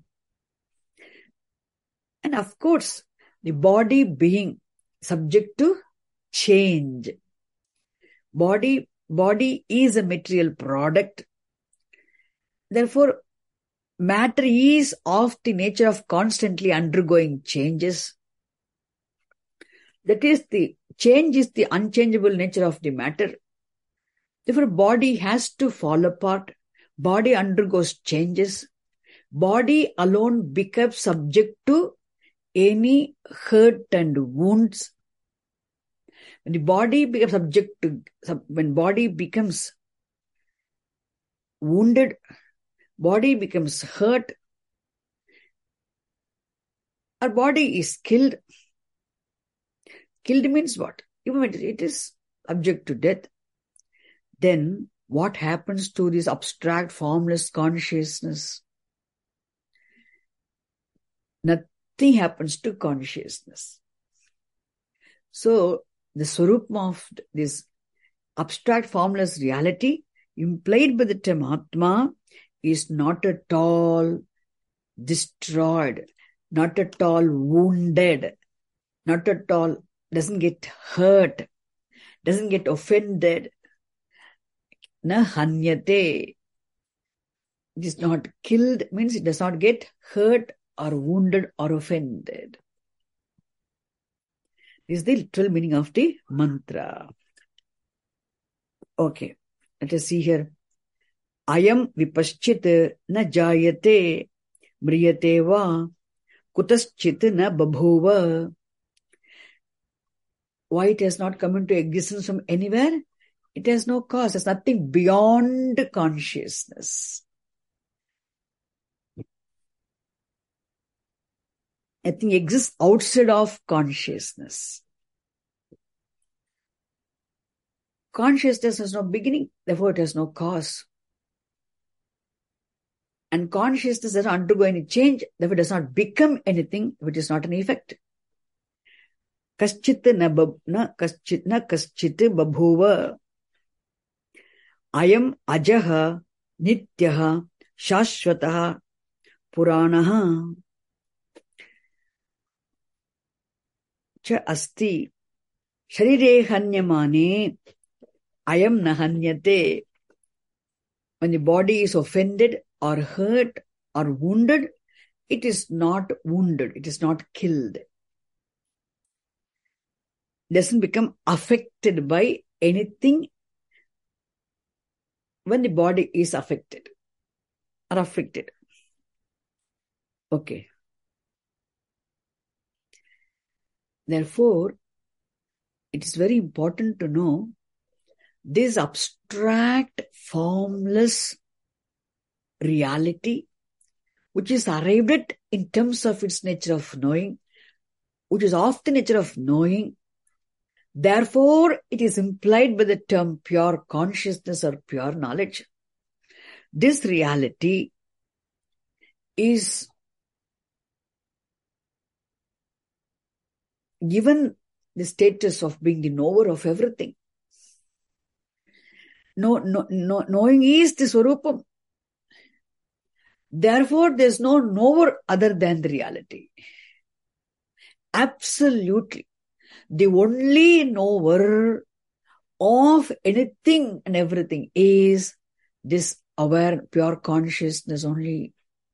And of course, the body being subject to change. Body, body is a material product. Therefore, matter is of the nature of constantly undergoing changes. That is, the change is the unchangeable nature of the matter. Therefore, body has to fall apart. Body undergoes changes. Body alone becomes subject to any hurt and wounds. When the body becomes subject to, when body becomes wounded, body becomes hurt, our body is killed. Killed means what? Even when it is subject to death, then what happens to this abstract, formless consciousness? Nothing happens to consciousness. So, the Swarupa of this abstract, formless reality implied by the term Atma is not at all destroyed, not at all wounded, not at all, doesn't get hurt, doesn't get offended. Na hanyate. It is not killed, means it does not get hurt or wounded or offended. This is the literal meaning of the mantra. Okay, let us see here. Ayam vipaschit na jayate mriyate va kutaschit na babhuva. Why it has not come into existence from anywhere? It has no cause. There's nothing beyond consciousness. Nothing exists outside of consciousness. Consciousness has no beginning, therefore it has no cause. And consciousness does not undergo any change, therefore it does not become anything, which is not an effect. Kaschit na, bab, na, kaschit, na kaschit babhuva. Ayam ajaha nityaha shashvataha puranaha cha asti sharire hanyamane ayam na hanyate. When the body is offended or hurt or wounded, it is not wounded, it is not killed. It doesn't become affected by anything when the body is affected or afflicted. Okay. Therefore, it is very important to know this abstract, formless reality, which is arrived at in terms of its nature of knowing, which is of the nature of knowing. Therefore, it is implied by the term pure consciousness or pure knowledge. This reality is given the status of being the knower of everything. No, no, no, knowing is the Swarupam. Therefore, there is no knower other than the reality. Absolutely. The only knower of anything and everything is this aware, pure consciousness only.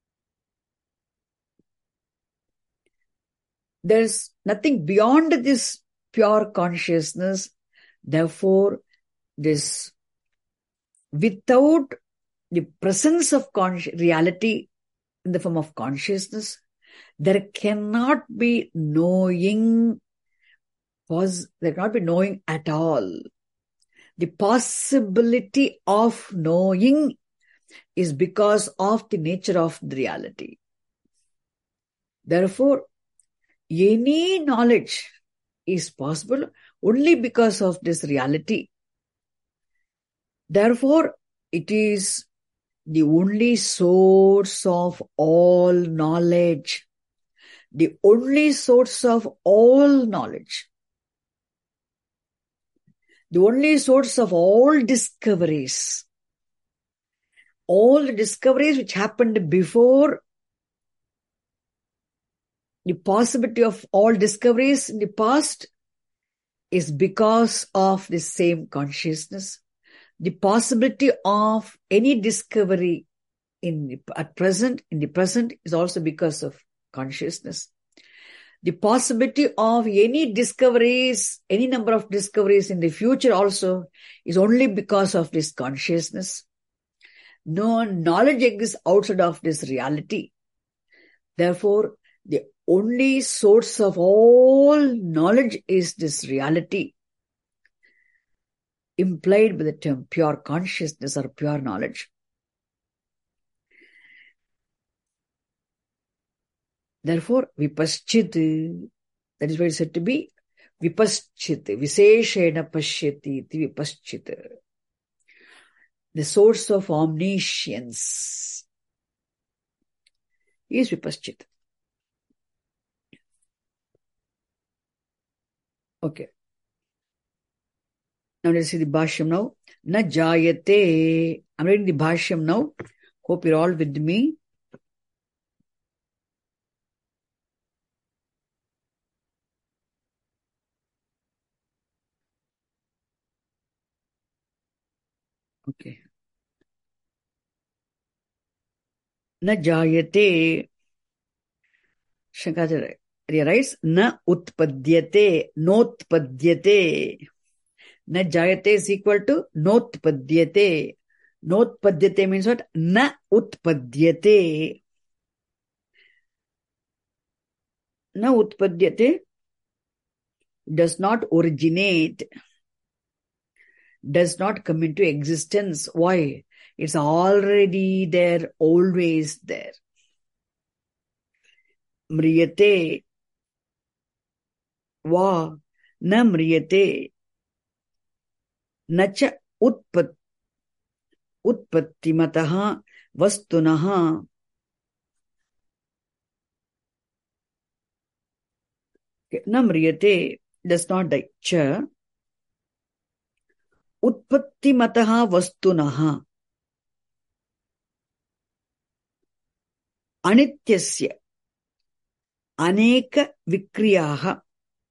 There is nothing beyond this pure consciousness. Therefore, this without the presence of reality in the form of consciousness, there cannot be knowing. There cannot be knowing at all. The possibility of knowing is because of the nature of the reality. Therefore, any knowledge is possible only because of this reality. Therefore, it is the only source of all knowledge. The only source of all knowledge. The only source of all discoveries. All the discoveries which happened before, the possibility of all discoveries in the past is because of the same consciousness. The possibility of any discovery in the, at present, in the present is also because of consciousness. The possibility of any discoveries, any number of discoveries in the future also is only because of this consciousness. No knowledge exists outside of this reality. Therefore, the only source of all knowledge is this reality, implied by the term pure consciousness or pure knowledge. Therefore, vipaschit, that is why it is said to be vipaschit, viseshena pashyati, vipaschit. The source of omniscience is vipaschit. Okay. Now let's see the Bhashyam now. Na jayate. I'm reading the Bhashyam now. Hope you're all with me. Okay. Na jayate. Shankaracharya writes, na utpadyate, notpadyate. Na jayate is equal to notpadyate. Notpadyate means what? Na utpadyate. Na utpadyate does not originate, does not come into existence. Why? It's already there, always there. Mriyate va na mriyate nacha utpat utpattimataha vastunaha na mriyate does not die. Cha utpattimataha vastunaha anityasya aneka vikriyaha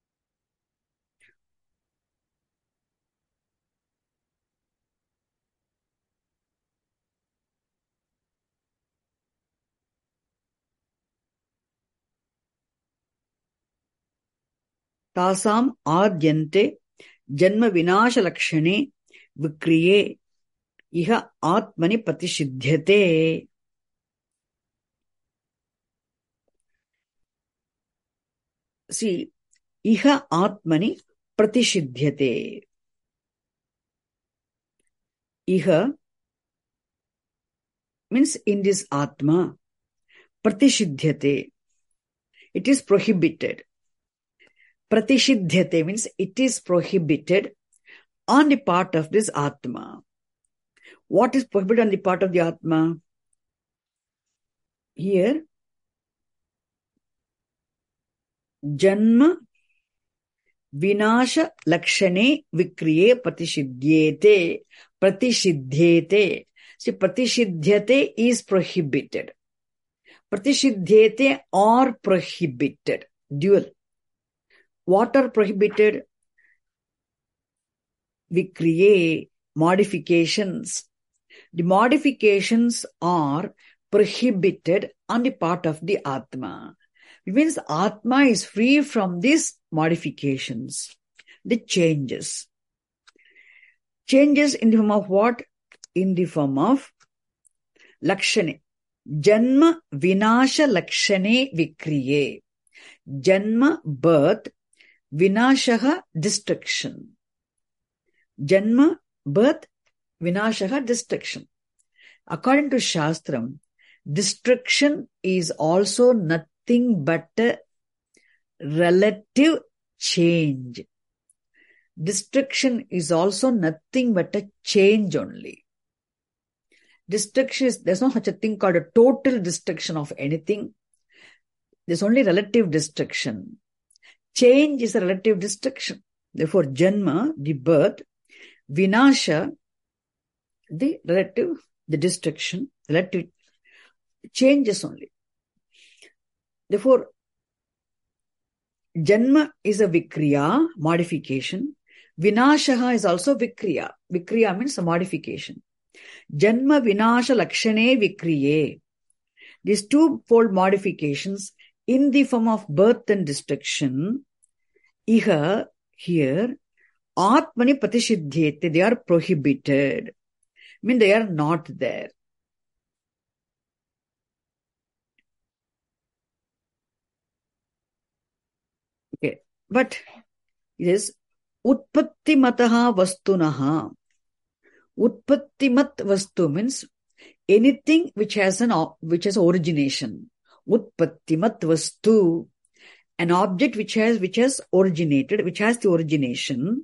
tasam adyante janma vinasha lakshane vikriye iha atmani pratishiddhyate. See, iha atmani pratishiddhyate. Iha means in this atma, pratishiddhyate. It is prohibited. Pratishiddhyate means it is prohibited on the part of this atma. What is prohibited on the part of the atma? Here, janma vinasha lakshane vikriye pratishiddhyate. Pratishiddhyate. See, pratishiddhyate is prohibited. Pratishiddhyate or prohibited. Dual. What are prohibited? Vikriye, modifications. The modifications are prohibited on the part of the Atma. It means Atma is free from these modifications, the changes. Changes in the form of what? In the form of lakshane. Janma vinasha lakshane vikriye. Janma, birth. Vinashaha, destruction. Janma, birth. Vinashaha, destruction. According to Shastram, destruction is also nothing but a relative change. Destruction is also nothing but a change only. Destruction is, there's no such a thing called a total destruction of anything. There's only relative destruction. Change is a relative destruction. Therefore, janma, the birth, vinasha, the relative, the destruction, relative changes only. Therefore, janma is a vikriya, modification. Vinashaha is also vikriya. Vikriya means a modification. Janma vinasha lakshane vikriye. These two-fold modifications in the form of birth and destruction, iha, here, atmani pratishiddhyate, they are prohibited. I mean, they are not there. Okay, but it is utpatti mataha vastunaha. Utpatti mat vastu means anything which has an which has origination. Utpattimat vastu, an object which has, which has originated, which has the origination,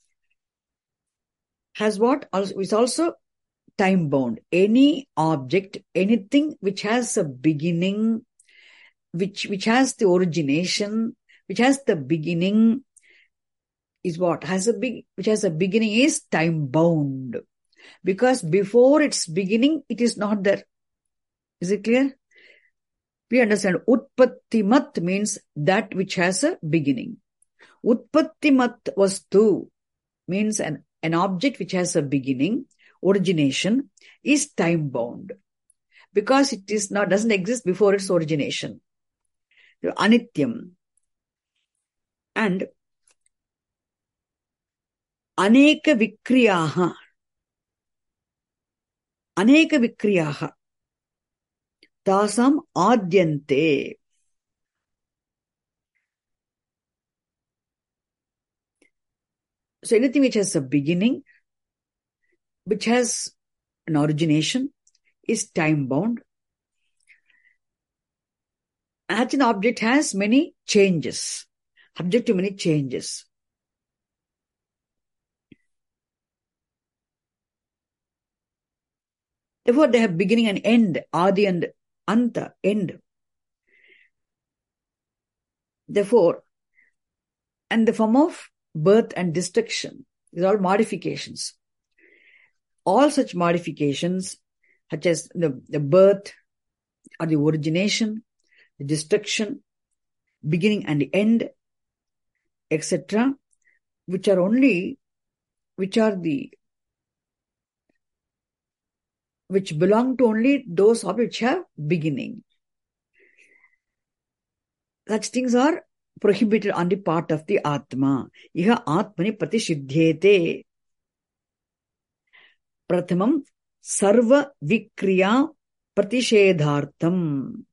has what? Also, is also time bound. Any object, anything which has a beginning, which, which has the origination, which has the beginning, is what? Has a big, which has a beginning is time bound. Because before its beginning, it is not there. Is it clear? We understand. Utpattimat means that which has a beginning. Utpattimat vastu means an, an object which has a beginning, origination, is time bound. Because it is not, doesn't exist before its origination. Anityam. And Aneka Vikriyaha. Aneka Vikriyaha. Tasam Adyante. So anything which has a beginning, which has an origination, is time bound. Such an object has many changes, subject to many changes. Therefore, they have beginning and end, adi and anta, end. Therefore, and the form of birth and destruction, these are all modifications. All such modifications, such as the, the birth or the origination, the destruction, beginning and end, et cetera, which are only, which are the, which belong to only those objects which have beginning. Such things are prohibited on the part of the Atma. Iha Atmani pratishiddhyete. Prathamam sarva vikriya pratishedhartam.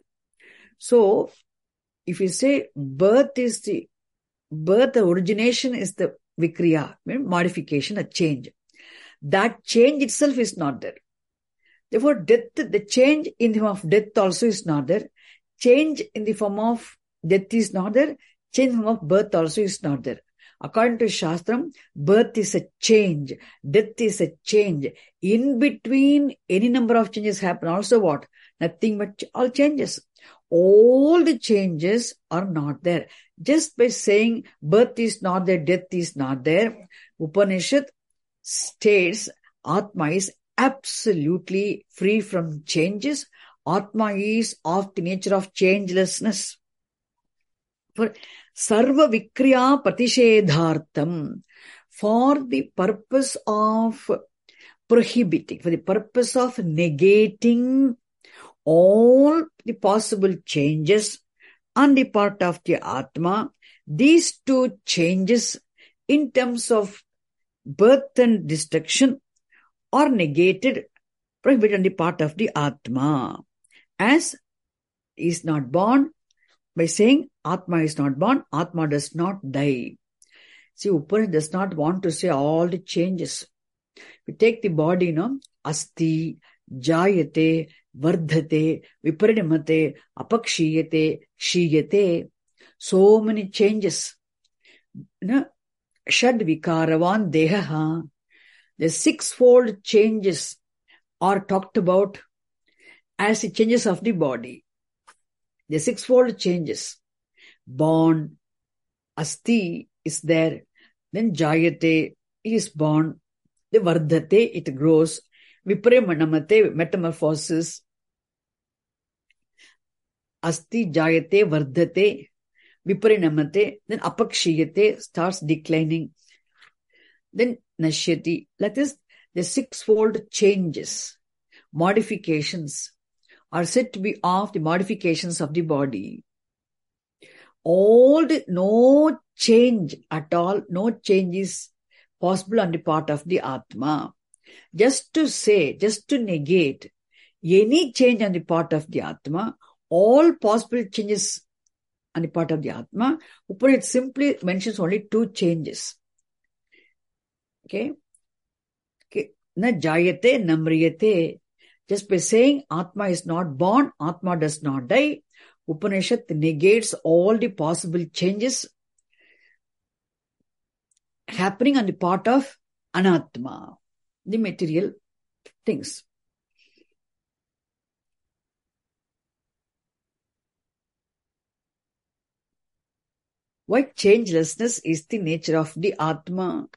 So, if you say birth is the, birth, the origination is the vikriya, modification, a change. That change itself is not there. Therefore, death, the change in the form of death also is not there. Change in the form of death is not there. Change in the form of birth also is not there. According to Shastram, birth is a change. Death is a change. In between, any number of changes happen. Also what? Nothing but all changes. All the changes are not there. Just by saying birth is not there, death is not there, Upanishad states Atma is absolutely free from changes. Atma is of the nature of changelessness. For Sarva Vikriya Pratishedhartam, for the purpose of prohibiting, for the purpose of negating all the possible changes on the part of the Atma, these two changes in terms of birth and destruction are negated, prohibited on the part of the Atma. As is not born, by saying Atma is not born, Atma does not die. See, Upanishad does not want to say all the changes. We take the body, you know, asti, jayate, vardhate, viparinamate, apakshiyate, kshiyate. So many changes. You know, shad vikaravan dehaha. The sixfold changes are talked about as the changes of the body. The sixfold changes. Born, asti is there. Then jayate is born. The vardhate, it grows. Viparinamate, metamorphosis. Asti jayate vardhate. Viparinamate. Then apakshiyate starts declining. Then nashyati. Like this, the sixfold changes, modifications are said to be of the modifications of the body. All the, no change at all, no change is possible on the part of the Atma. Just to say, just to negate any change on the part of the Atma, all possible changes on the part of the Atma, Upanishad simply mentions only two changes. Okay? Okay. Na jayate, namriyate. Just by saying Atma is not born, Atma does not die, Upanishad negates all the possible changes happening on the part of Anatma, the material things. Why changelessness is the nature of the Atma?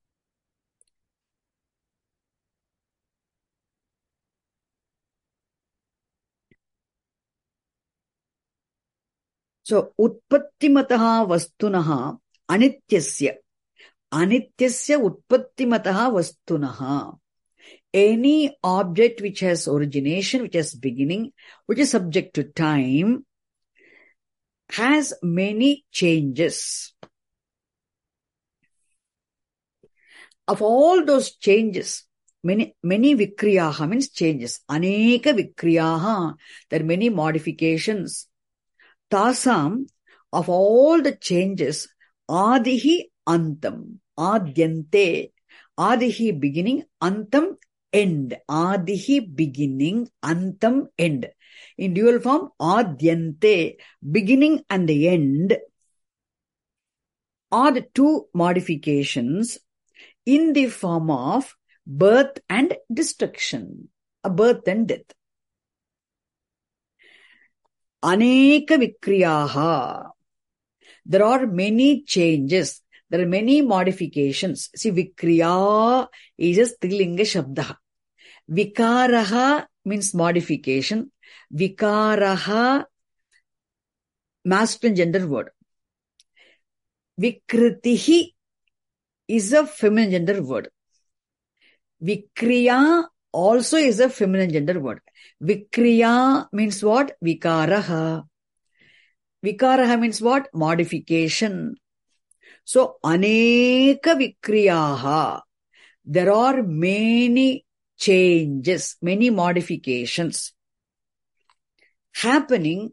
So, utpattimataha vastunaha anityasya. Anityasya utpattimataha vastunaha. Any object which has origination, which has beginning, which is subject to time, has many changes. Of all those changes, many, many vikriyaha means changes. Aneka vikriyaha, there are many modifications. Tasam, of all the changes, adihi antam, adyante, adihi beginning, antam end, adihi beginning, antam end. In dual form, adyante, beginning and the end, are the two modifications in the form of birth and destruction, a birth and death. Aneka vikriyaha. There are many changes. There are many modifications. See, vikriya is a strilinga shabda. Vikaraha means modification. Vikaraha, masculine gender word. Vikritihi is a feminine gender word. Vikriya also is a feminine gender word. Vikriya means what? Vikaraha. Vikaraha means what? Modification. So, aneka vikriyaha. There are many changes, many modifications happening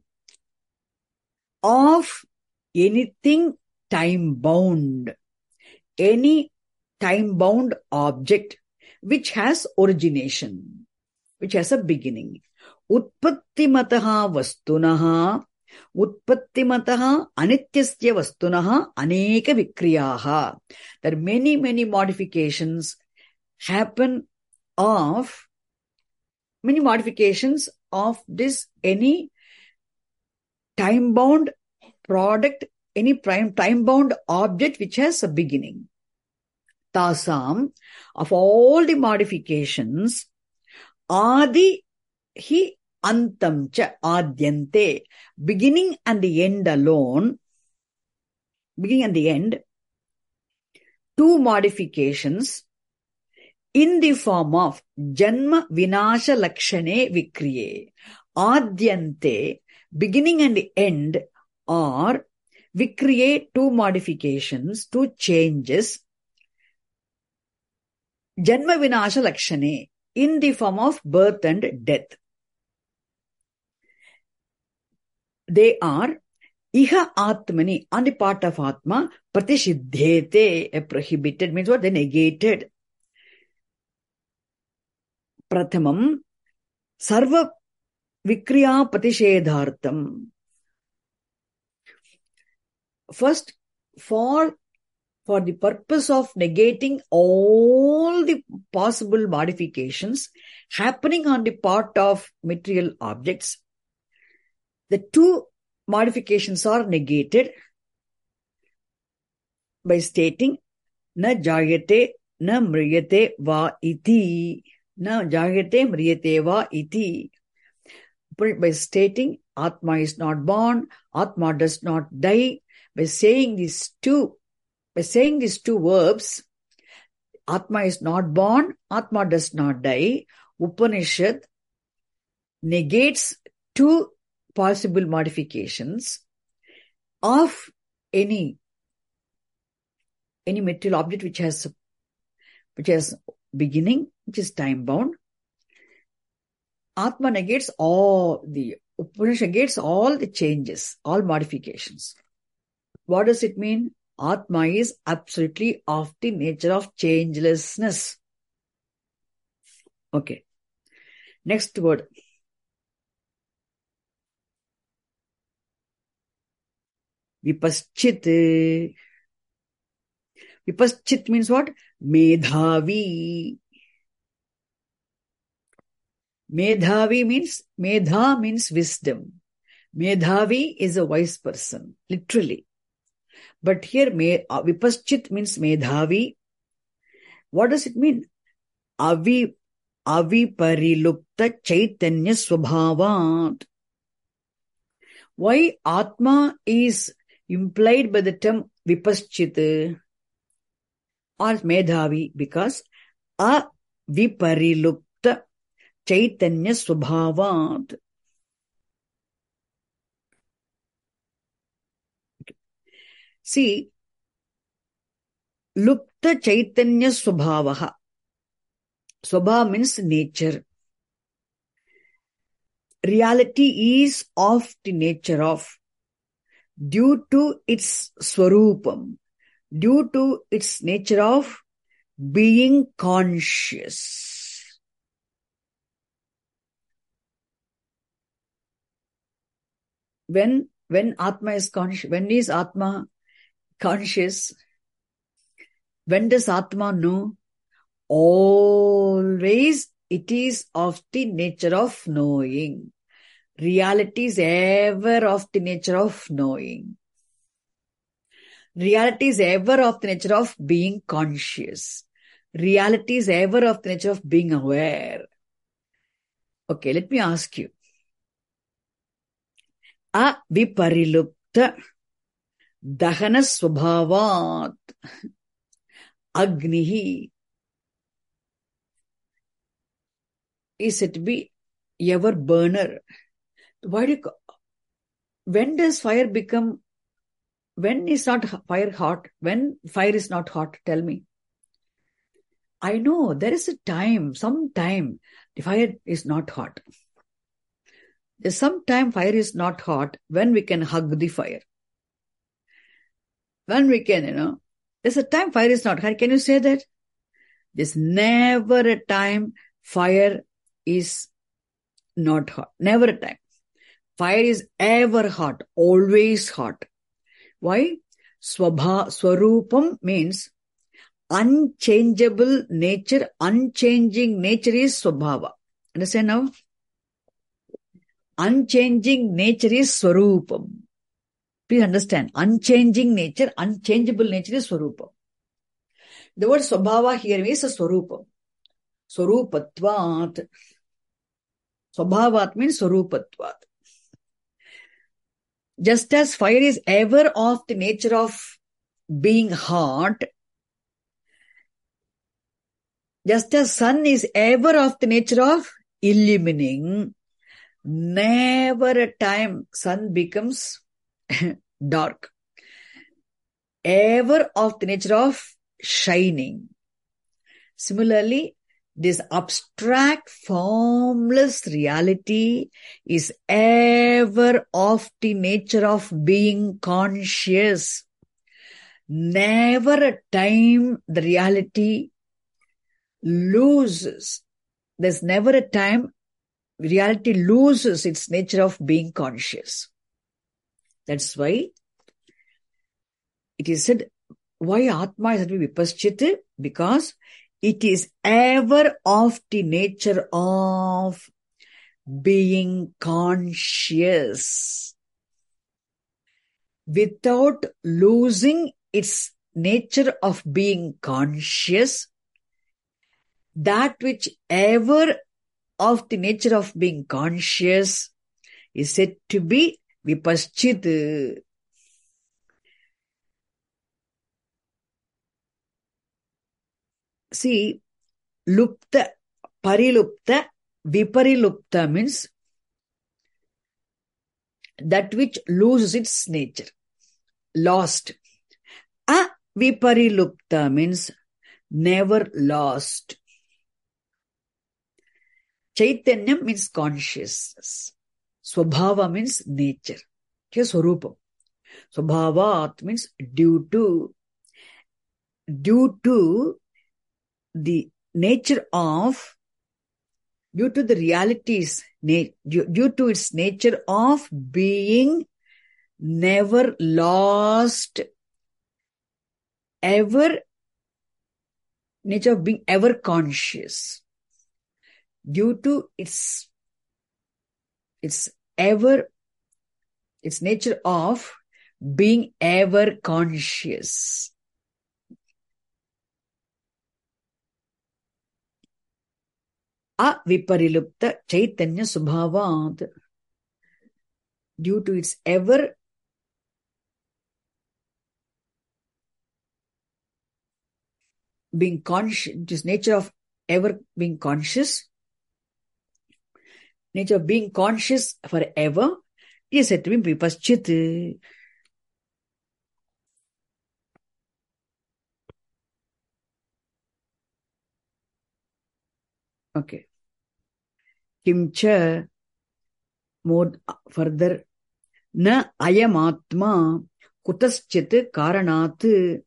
of anything time-bound. Any time-bound object which has origination, which has a beginning. Utpattimataha vastunaha, utpattimataha anityasya vastunaha aneka vikriyaha. There are many, many modifications happen of, many modifications of this, any time-bound product, any prime time-bound object which has a beginning. Tasam, of all the modifications, adi hi antam cha adyante, beginning and the end alone, beginning and the end, two modifications in the form of janma vinasha lakshane vikriye. Adyante, beginning and the end, are vikriye, two modifications, two changes, janma vinasha lakshane, in the form of birth and death. They are iha atmani, on the part of atma, pratishidhyete, prohibited, means what? They negated. Prathamam, sarva vikriya pratishedhartam. First, for for the purpose of negating all the possible modifications happening on the part of material objects, the two modifications are negated by stating na jayate na mriyate va iti, na jayate mriyate va iti, by stating Atma is not born, Atma does not die. By saying these two By saying these two verbs, Atma is not born, Atma does not die, Upanishad negates two possible modifications of any, any material object which has, which has beginning, which is time-bound. Atma negates all the, Upanishad negates all the changes, all modifications. What does it mean? Atma is absolutely of the nature of changelessness. Okay. Next word. Vipaschit. Vipaschit means what? Medhavi. Medhavi means, Medha means wisdom. Medhavi is a wise person, literally. But here, me, uh, Vipaschit means Medhavi. What does it mean? Avi, aviparilupta chaitanya swabhavat. Why Atma is implied by the term Vipaschit or Medhavi? Because aviparilupta chaitanya swabhavat. See, Lupta Chaitanya Swabhavaha. Swabha means nature. Reality is of the nature of, due to its swarupam, due to its nature of being conscious. When, when Atma is conscious, when is Atma conscious? When does Atma know? Always it is of the nature of knowing. Reality is ever of the nature of knowing. Reality is ever of the nature of being conscious. Reality is ever of the nature of being aware. Okay, let me ask you. Aviparilupta dahana swabhavat agnihi is said to be ever burner. Why do you, when does fire become, when is not fire hot? When fire is not hot? Tell me. I know there is a time, some time the fire is not hot. There's some time fire is not hot when we can hug the fire. When we can, you know, there's a time fire is not hot. Can you say that? There's never a time fire is not hot. Never a time. Fire is ever hot, always hot. Why? Swabha, Swarupam means unchangeable nature, unchanging nature is Swabhava. Understand now? Unchanging nature is Swarupam. Please understand. Unchanging nature, unchangeable nature is Swarupam. The word Swabhava here means a Swarupam. Swarupatvat. Swabhavat means Swarupatvat. Just as fire is ever of the nature of being hot, just as sun is ever of the nature of illumining, never a time sun becomes dark. Ever of the nature of shining. Similarly, this abstract, formless reality is ever of the nature of being conscious. Never a time the reality loses. There's never a time reality loses its nature of being conscious. That's why it is said, why Atma is said to be Vipaschit? Because it is ever of the nature of being conscious without losing its nature of being conscious. That which ever of the nature of being conscious is said to be Vipaschit. See, lupta, parilupta, viparilupta means that which loses its nature, lost. A viparilupta means never lost. Chaitanya means consciousness. Swabhava means nature. Okay, Swarupam. Swabhavat means due to, due to the nature of, due to the realities, due, due to its nature of being never lost, ever, nature of being ever conscious, due to its, its ever, its nature of being ever conscious. Aviparilupta Chaitanya Subhavat, due to its ever being conscious, this nature of ever being conscious, nature of being conscious forever, is said to be Vipaschit. Okay. Kimcha, more further, na ayamatma kutaschit karanat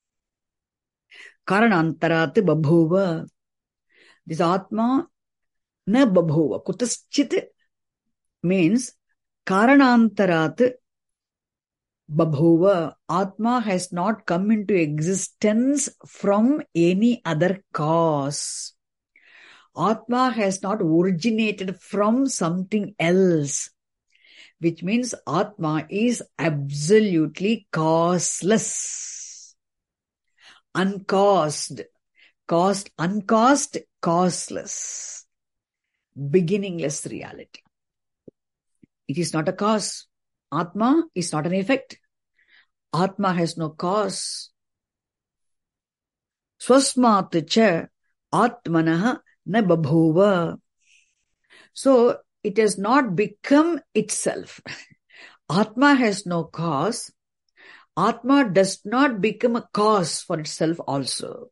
karanantarat babhuva. This atma na babhuva. Kutaschit means karanantarat babhuva. Atma has not come into existence from any other cause. Atma has not originated from something else, which means Atma is absolutely causeless, uncaused, caused, uncaused, causeless, beginningless reality. It is not a cause. Atma is not an effect. Atma has no cause. Swasmat cha atmanaha na babhuva. So it has not become itself. Atma has no cause. Atma does not become a cause for itself also.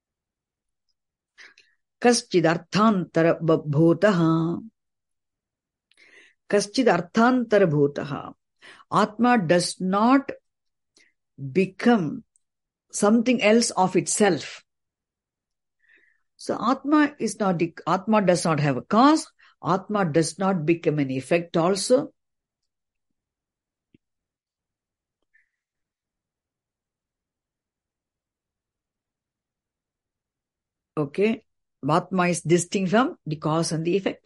Kaschidarthantara bhutaha. Kaschidarthantara bhutaha. Atma does not become something else of itself. So Atma is not, Atma does not have a cause. Atma does not become an effect also. Okay. Atma is distinct from the cause and the effect.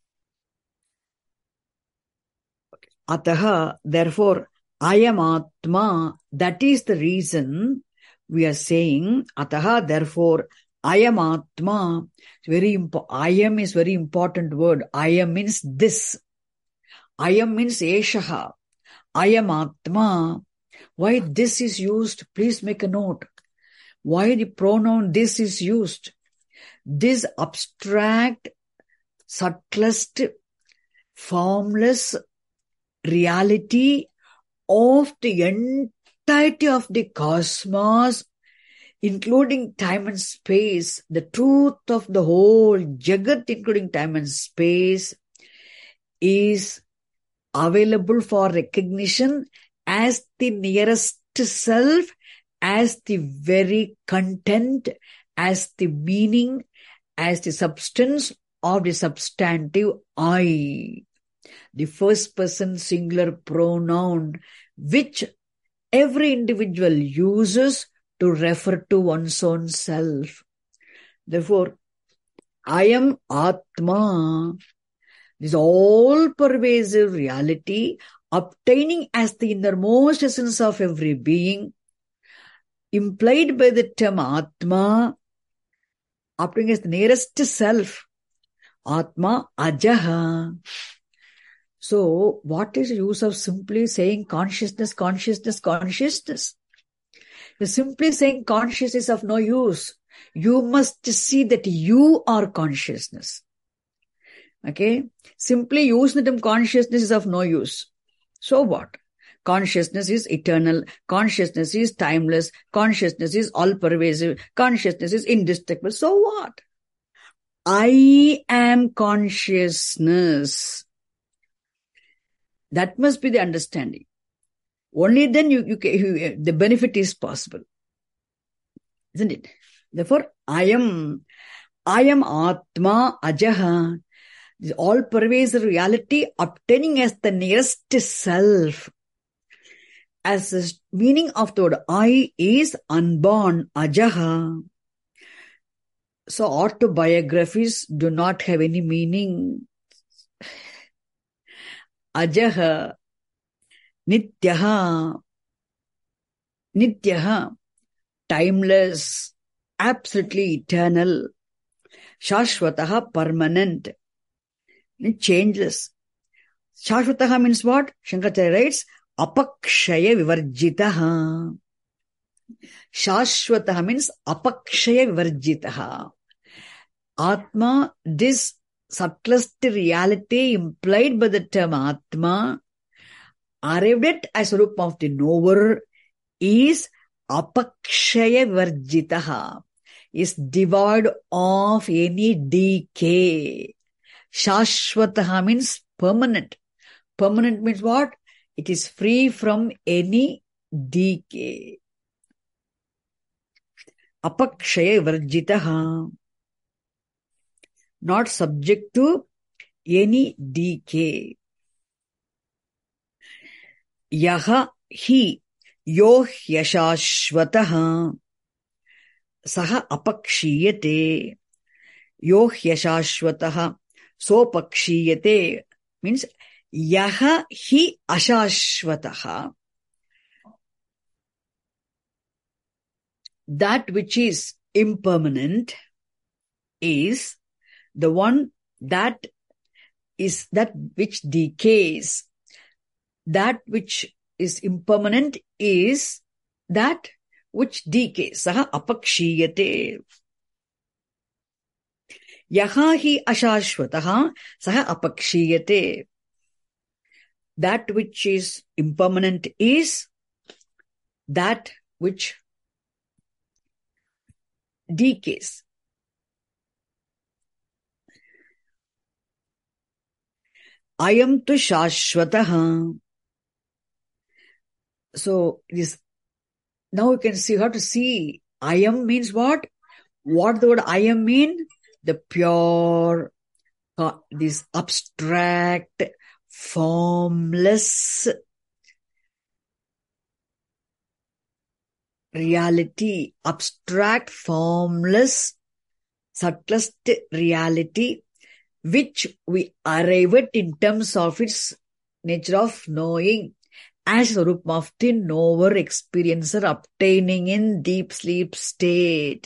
Okay. Ataha, therefore, I am Atma. That is the reason we are saying, Ataha, therefore, I am Atma. It's very impo- I am is very important word. I am means this. I am means Eshaha. I am Atma. Why this is used? Please make a note. Why the pronoun this is used? This abstract, subtlest, formless reality of the entirety of the cosmos, including time and space, the truth of the whole Jagat, including time and space, is available for recognition as the nearest self, as the very content, as the meaning, as the substance of the substantive I, the first person singular pronoun, which every individual uses to refer to one's own self. Therefore, I am Atma, this all-pervasive reality, obtaining as the innermost essence of every being, implied by the term Atma, obtaining as the nearest self, Atma Ajaha. So, what is the use of simply saying consciousness, consciousness, consciousness? You're simply saying consciousness is of no use. You must see that you are consciousness. Okay? Simply use the term consciousness is of no use. So what? Consciousness is eternal. Consciousness is timeless. Consciousness is all-pervasive. Consciousness is indestructible. So what? I am consciousness. That must be the understanding. Only then you, you, you the benefit is possible. Isn't it? Therefore, I am, I am Atma Ajaha. This all-pervasive reality obtaining as the nearest self. as the meaning of the word I is unborn, ajaha. So autobiographies do not have any meaning. Ajaha, nityaha, nityaha, timeless, absolutely eternal, shashvataha, permanent, changeless. Shashvataha means what? Shankaracharya writes, apakshaya vivarjitaha. Shashvataha means apakshaya vivarjitaha. Atma, this subtlest reality implied by the term Atma, arrived at as a root of the knower, is apakshaya vivarjitaha, is devoid of any decay. Shashvataha means permanent. Permanent means what? It is free from any decay. Apakshaya vivarjitaha, not subject to any decay. Yaha hi yo hyashashvataha saha apakshiyate. Yo hyashashvataha sopakshiyate means yaha hi ashashvataha. That which is impermanent is the one that is that which decays. That which is impermanent is that which decays. Saha apakshiyate. Yaha hi ashashvataha saha apakshiyate. That which is impermanent is that which decays. Ayam tu shashvataha. So this now you can see how to see. Ayam means what? What the word ayam mean? The pure, uh, this abstract, formless reality, abstract, formless, subtlest reality, which we arrive at in terms of its nature of knowing as a root of the knower, experiencer, obtaining in deep sleep state.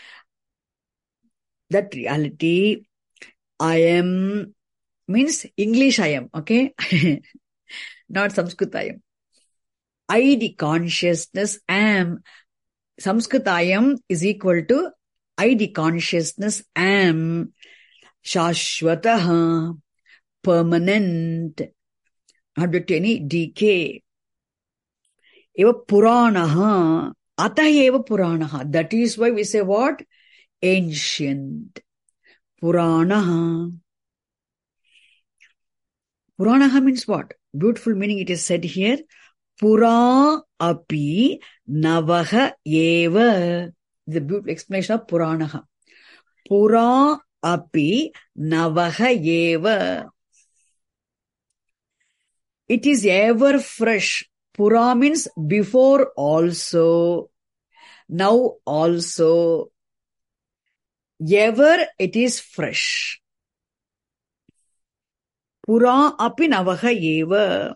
That reality, I am, means English I am, okay? Not Sanskrit I am. I, the consciousness, am. Sanskrit I am is equal to I, the consciousness, am. Shashvataha, permanent, not due to any decay. Eva Puranaha, Atah eva Puranaha. That is why we say what? Ancient. Puranaha. Puranaha means what? Beautiful meaning it is said here. Pura api navaha eva. The beautiful explanation of Puranaha. Pura api navaha eva. It is ever fresh. Pura means before also, now also. Ever it is fresh. Pura api navaha eva.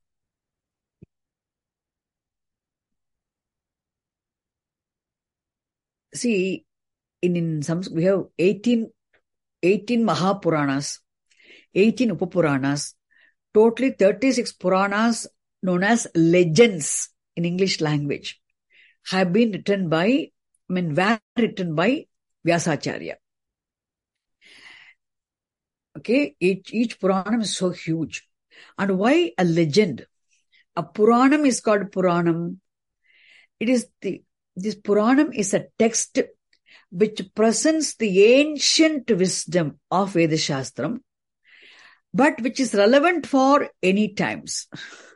See, in, in some, we have eighteen, eighteen Mahapuranas, eighteen Upapuranas, totally thirty-six Puranas known as legends in English language have been written by, I mean, were written by Vyasacharya. Okay, each, each Puranam is so huge. And why a legend? A Puranam is called Puranam. It is the, this Puranam is a text which presents the ancient wisdom of Veda Shastram, but which is relevant for any times.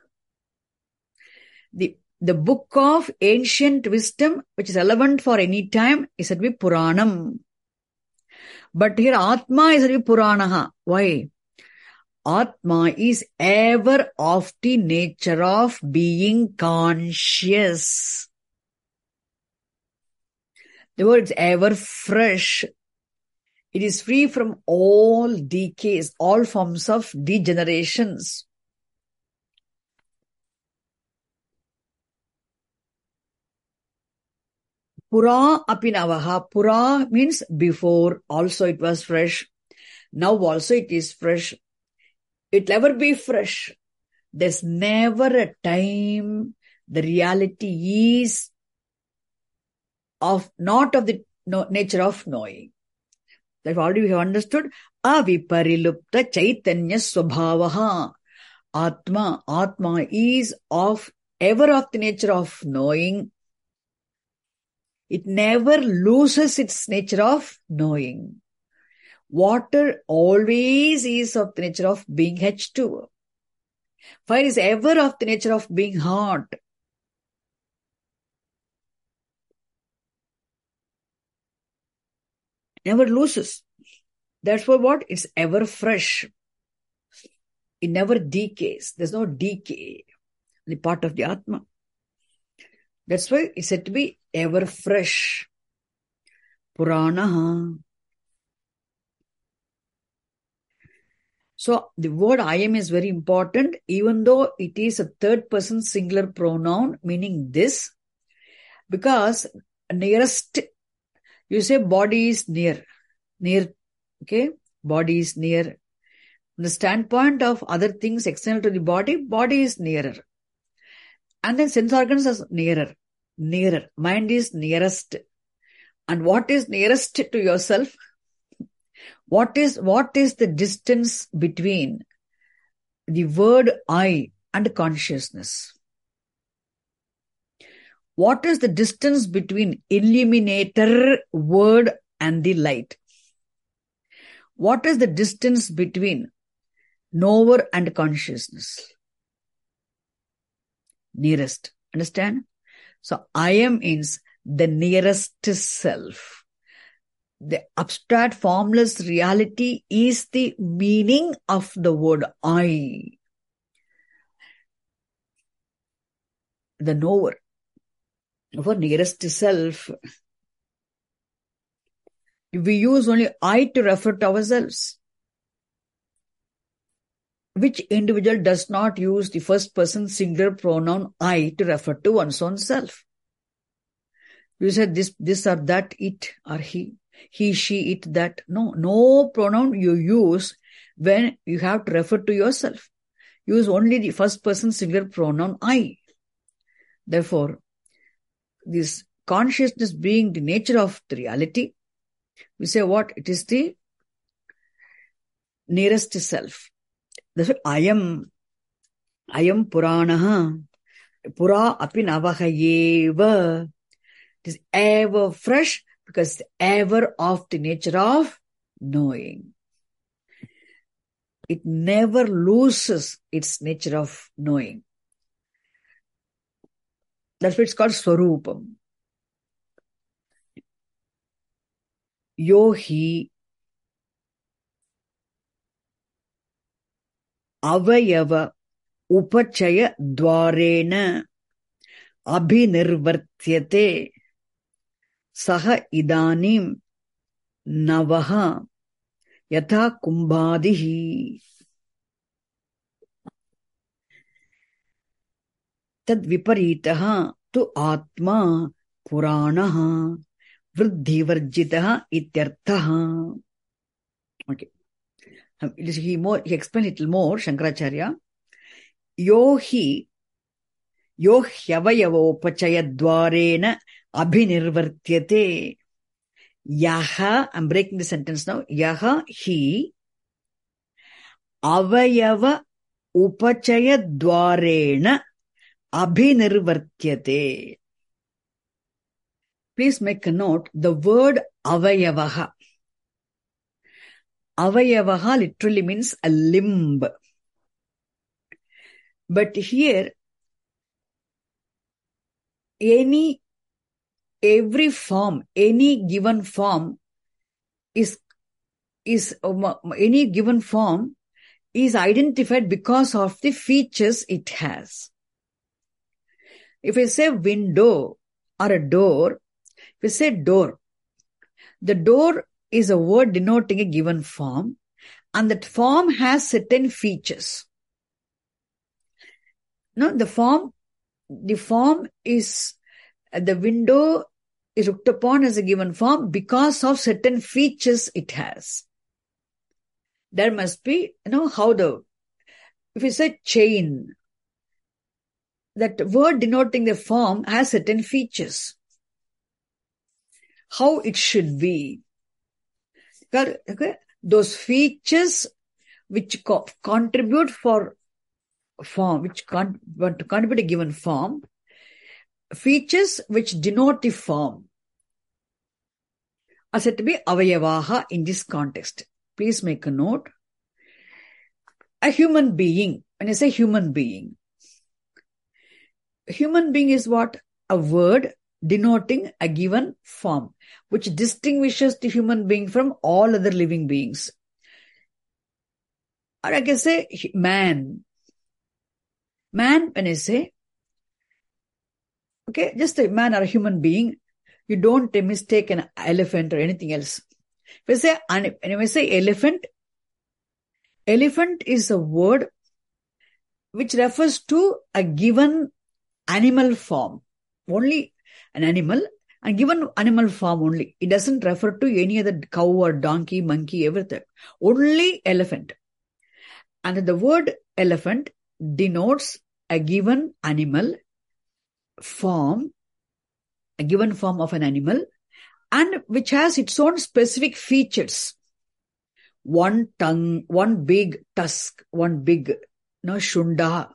The, the book of ancient wisdom, which is relevant for any time, is said to be Puranam. But here Atma is said to be Puranaha. Why? Atma is ever of the nature of being conscious. The word is ever fresh. It is free from all decays, all forms of degenerations. Pura apinavaha. Pura means before, also it was fresh. Now also it is fresh. It will never be fresh. There's never a time the reality is of not of the no, nature of knowing. That already we have understood. Aviparilupta chaitanya swabhavaha. Atma. Atma is of ever of the nature of knowing. It never loses its nature of knowing. Water always is of the nature of being H two. Fire is ever of the nature of being hot. Never loses. That's for what? It's ever fresh. It never decays. There's no decay in the part of the Atma. That's why it's said to be ever fresh. Puranaha. So the word I am is very important, even though it is a third person singular pronoun, meaning this, because nearest, you say body is near, near, okay, body is near. From the standpoint of other things external to the body, body is nearer. And then sense organs are nearer, nearer. Mind is nearest. And what is nearest to yourself? What is, what is the distance between the word I and consciousness? What is the distance between illuminator word and the light? What is the distance between knower and consciousness? Nearest. Understand? So I am means the nearest self. The abstract formless reality is the meaning of the word I. The knower. For nearest self. We use only I to refer to ourselves. Which individual does not use the first person singular pronoun I to refer to one's own self? You said this, this or that, it or he. He, she, it, that. No, no pronoun you use when you have to refer to yourself. Use only the first person singular pronoun I. Therefore, this consciousness being the nature of the reality, we say what? It is the nearest self. That's what I am. I am Puranaha. Pura api navahayeva. It is ever fresh because it's ever of the nature of knowing. It never loses its nature of knowing. That's why it's called Swarupam. Yohi avayava upachaya dvarena abhinirvartyate saha idanim navaha yatha kumbhadihi. Tad viparitaha tu atma puranaha vriddhivarjitaha ityarthaha. Okay. He, more, he explained it a little more, Shankaracharya. Yohi, yohyavayavopachaya dvarena abhinirvartyate. Yaha, I'm breaking the sentence now. Yaha, he, avayava upachaya dvarena abhinirvartyate. Please make a note, the word avayavaha. Avayavaha literally means a limb. But here, any, every form, any given form is, is, um, any given form is identified because of the features it has. If we say window or a door, if we say door, the door is a word denoting a given form, and that form has certain features. No, the form, the form is, the window is looked upon as a given form because of certain features it has. There must be, you know, how the, if you say chain, that word denoting the form has certain features. How it should be. Okay? Those features which co- contribute for form, which con- want to contribute a given form, features which denote the form are said to be avayavaha in this context. Please make a note. A human being, when I say human being, human being is what? A word denoting a given form, which distinguishes the human being from all other living beings. Or I can say man. Man, when I say, okay, just a man or a human being, you don't mistake an elephant or anything else. If I say, when I say elephant, elephant is a word which refers to a given animal form. Only an animal, and given animal form only. It doesn't refer to any other cow or donkey, monkey, everything. Only elephant. And the word elephant denotes a given animal form, a given form of an animal, and which has its own specific features. One tongue, one big tusk, one big, no, shunda,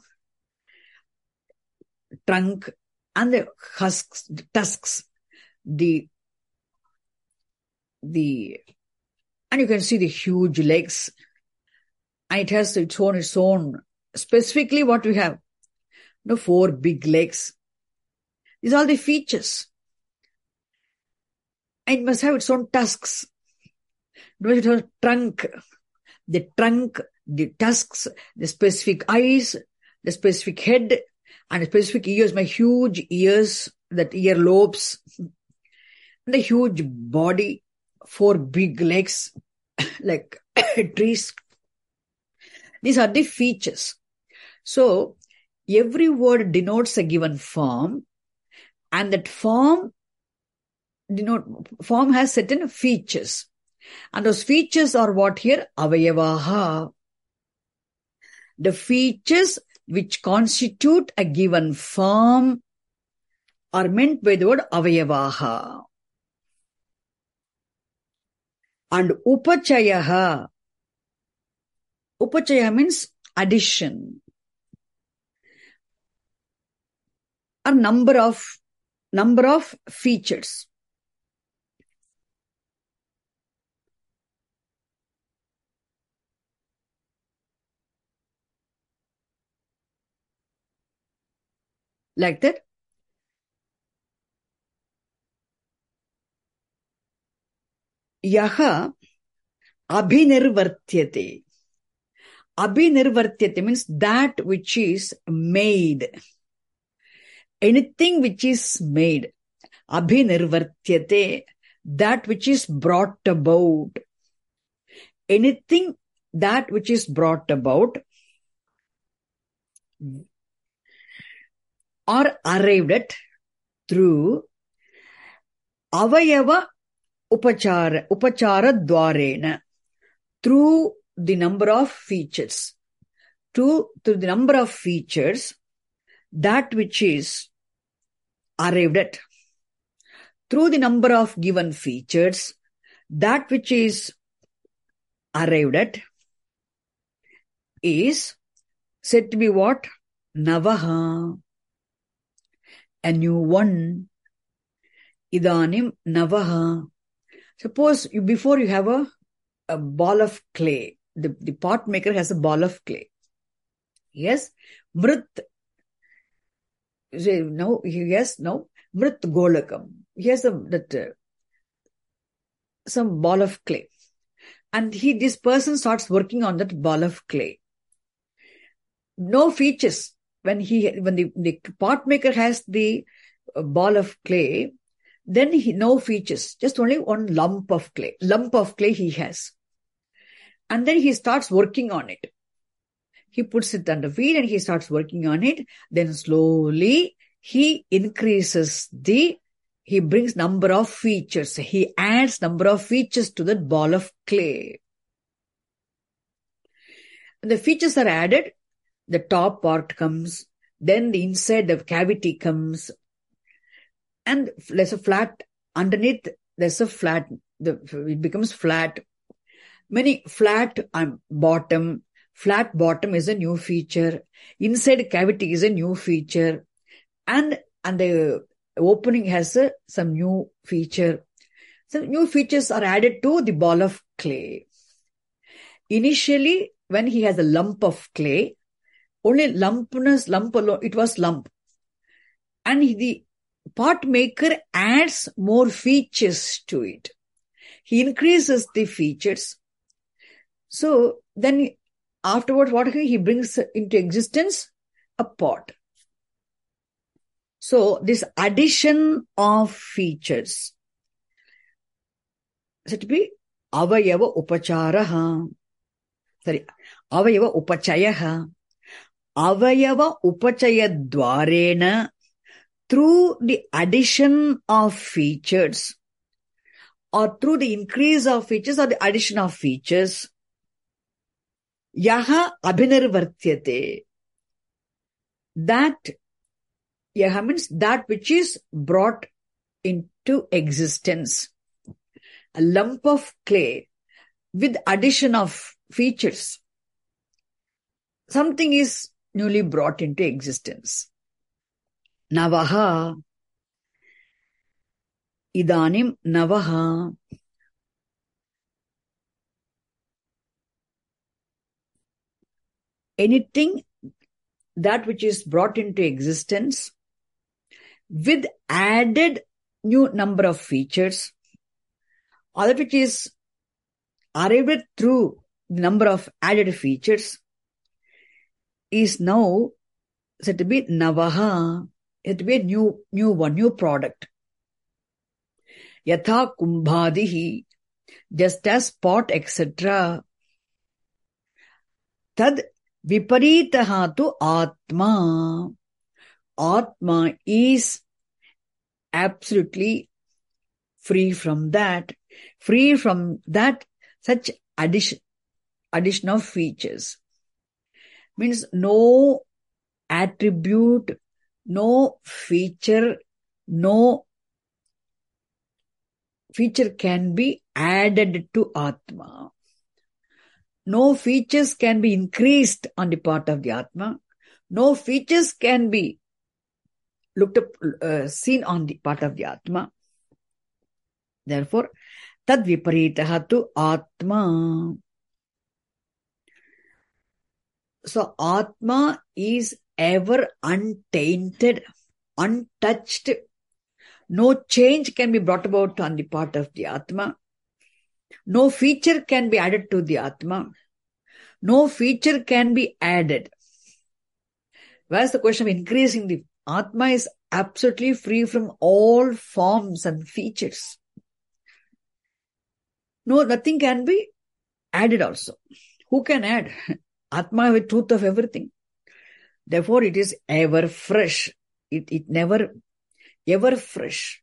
trunk, and the husks, the tusks, the, the, and you can see the huge legs, and it has its own, its own, specifically what we have, no, four big legs. These are the features. And it must have its own tusks. It has a trunk, the trunk, the tusks, the specific eyes, the specific head, and specific ears, my huge ears, that ear lobes, the huge body, four big legs, like trees. These are the features. So, every word denotes a given form, and that form denote, form has certain features. And those features are what here? Avayavaha. The features which constitute a given form are meant by the word avayavaha. And upachayaha. Upachaya means addition. A number of, number of features. Like that. Yaha abhinirvartyate. Abhinirvartyate means that which is made. Anything which is made. Abhinirvartyate. That which is brought about. Anything that which is brought about or arrived at through avayava upachara, upachara dwarena, through the number of features, through, through the number of features, that which is arrived at, through the number of given features, that which is arrived at is said to be what? Navaha. A new one. Idanim navaha. Suppose you, before you have a, a ball of clay. The, the pot maker has a ball of clay. Yes. Mrit. No, yes, no. Mrit golakam. He has a, that, uh, some ball of clay. And he, this person starts working on that ball of clay. no features. When he, when the, the pot maker has the ball of clay, then he, no features, just only one lump of clay, lump of clay he has. And then he starts working on it. He puts it under feet and he starts working on it. Then slowly he increases the, he brings number of features. He adds number of features to that ball of clay. And the features are added. The top part comes. Then the inside, the cavity comes. And there's a flat underneath. There's a flat. The, it becomes flat. Many flat um, bottom. Flat bottom is a new feature. Inside cavity is a new feature. And, and the opening has a, some new feature. Some new features are added to the ball of clay. Initially, when he has a lump of clay, only lumpness, lump alone, it was lump. And the pot maker adds more features to it. He increases the features. So then afterwards, what he brings into existence? A pot. So this addition of features said to be avayava upacharaha. Sorry, avayava upachayaha. Avayava upachaya dwarena, through the addition of features or through the increase of features or the addition of features, yaha abhinirvartyate. That, yaha means that which is brought into existence. A lump of clay with addition of features. Something is newly brought into existence. Navaha. Idanim navaha. Anything, that which is brought into existence with added new number of features, or that which is arrived through the number of added features, is now said to be navaha, it to be a new, new one, new product. Yatha kumbhadihi, just as pot, et cetera. Tad viparitaha tu atma. Atma is absolutely free from that, free from that such addition, addition of features. Means no attribute, no feature, no feature can be added to Atma. No features can be increased on the part of the Atma. No features can be looked up, uh, seen on the part of the Atma. Therefore, tad viparitaha tu Atma. So, Atma is ever untainted, untouched. No change can be brought about on the part of the Atma. No feature can be added to the Atma. No feature can be added. Whereas the question of increasing the Atma is absolutely free from all forms and features. No, nothing can be added also. Who can add? Atma is the truth of everything. Therefore, it is ever fresh. It, it never, ever fresh.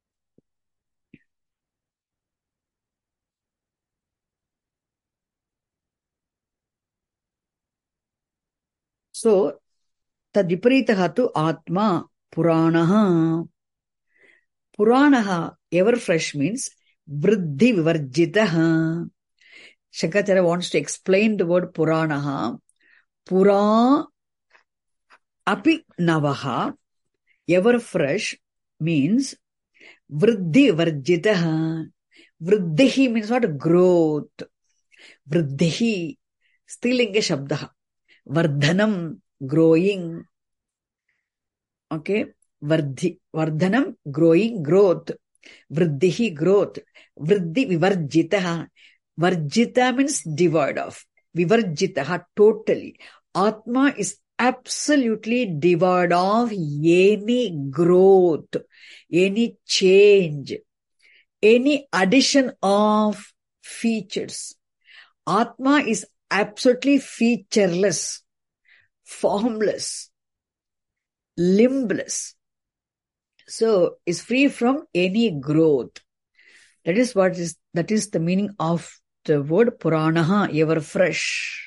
So, tad viparitaha tu Atma Puranaha. Puranaha, ever fresh means vriddhi vivarjitaha. Shankaracharya wants to explain the word Puranaha. Pura api navaha, ever fresh, means vriddhi varjitaha. Vriddhi means what? Growth. Vriddhi, strilinga shabdaha. Vardhanam, growing. Okay. Vardhi, vardhanam, growing, growth. Vriddhi, growth. Vriddhi vivarjitaha. Varjita means devoid of. Vivarjitaha, totally. Atma is absolutely devoid of any growth, any change, any addition of features. Atma is absolutely featureless, formless, limbless. So is free from any growth. That is what is that is the meaning of the word Puranaha, ever fresh.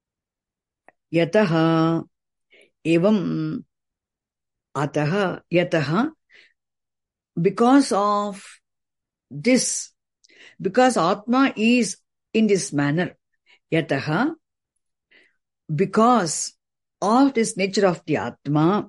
Yataha evam ataha yataha, because of this, because Atma is in this manner, yataha, because of this nature of the Atma,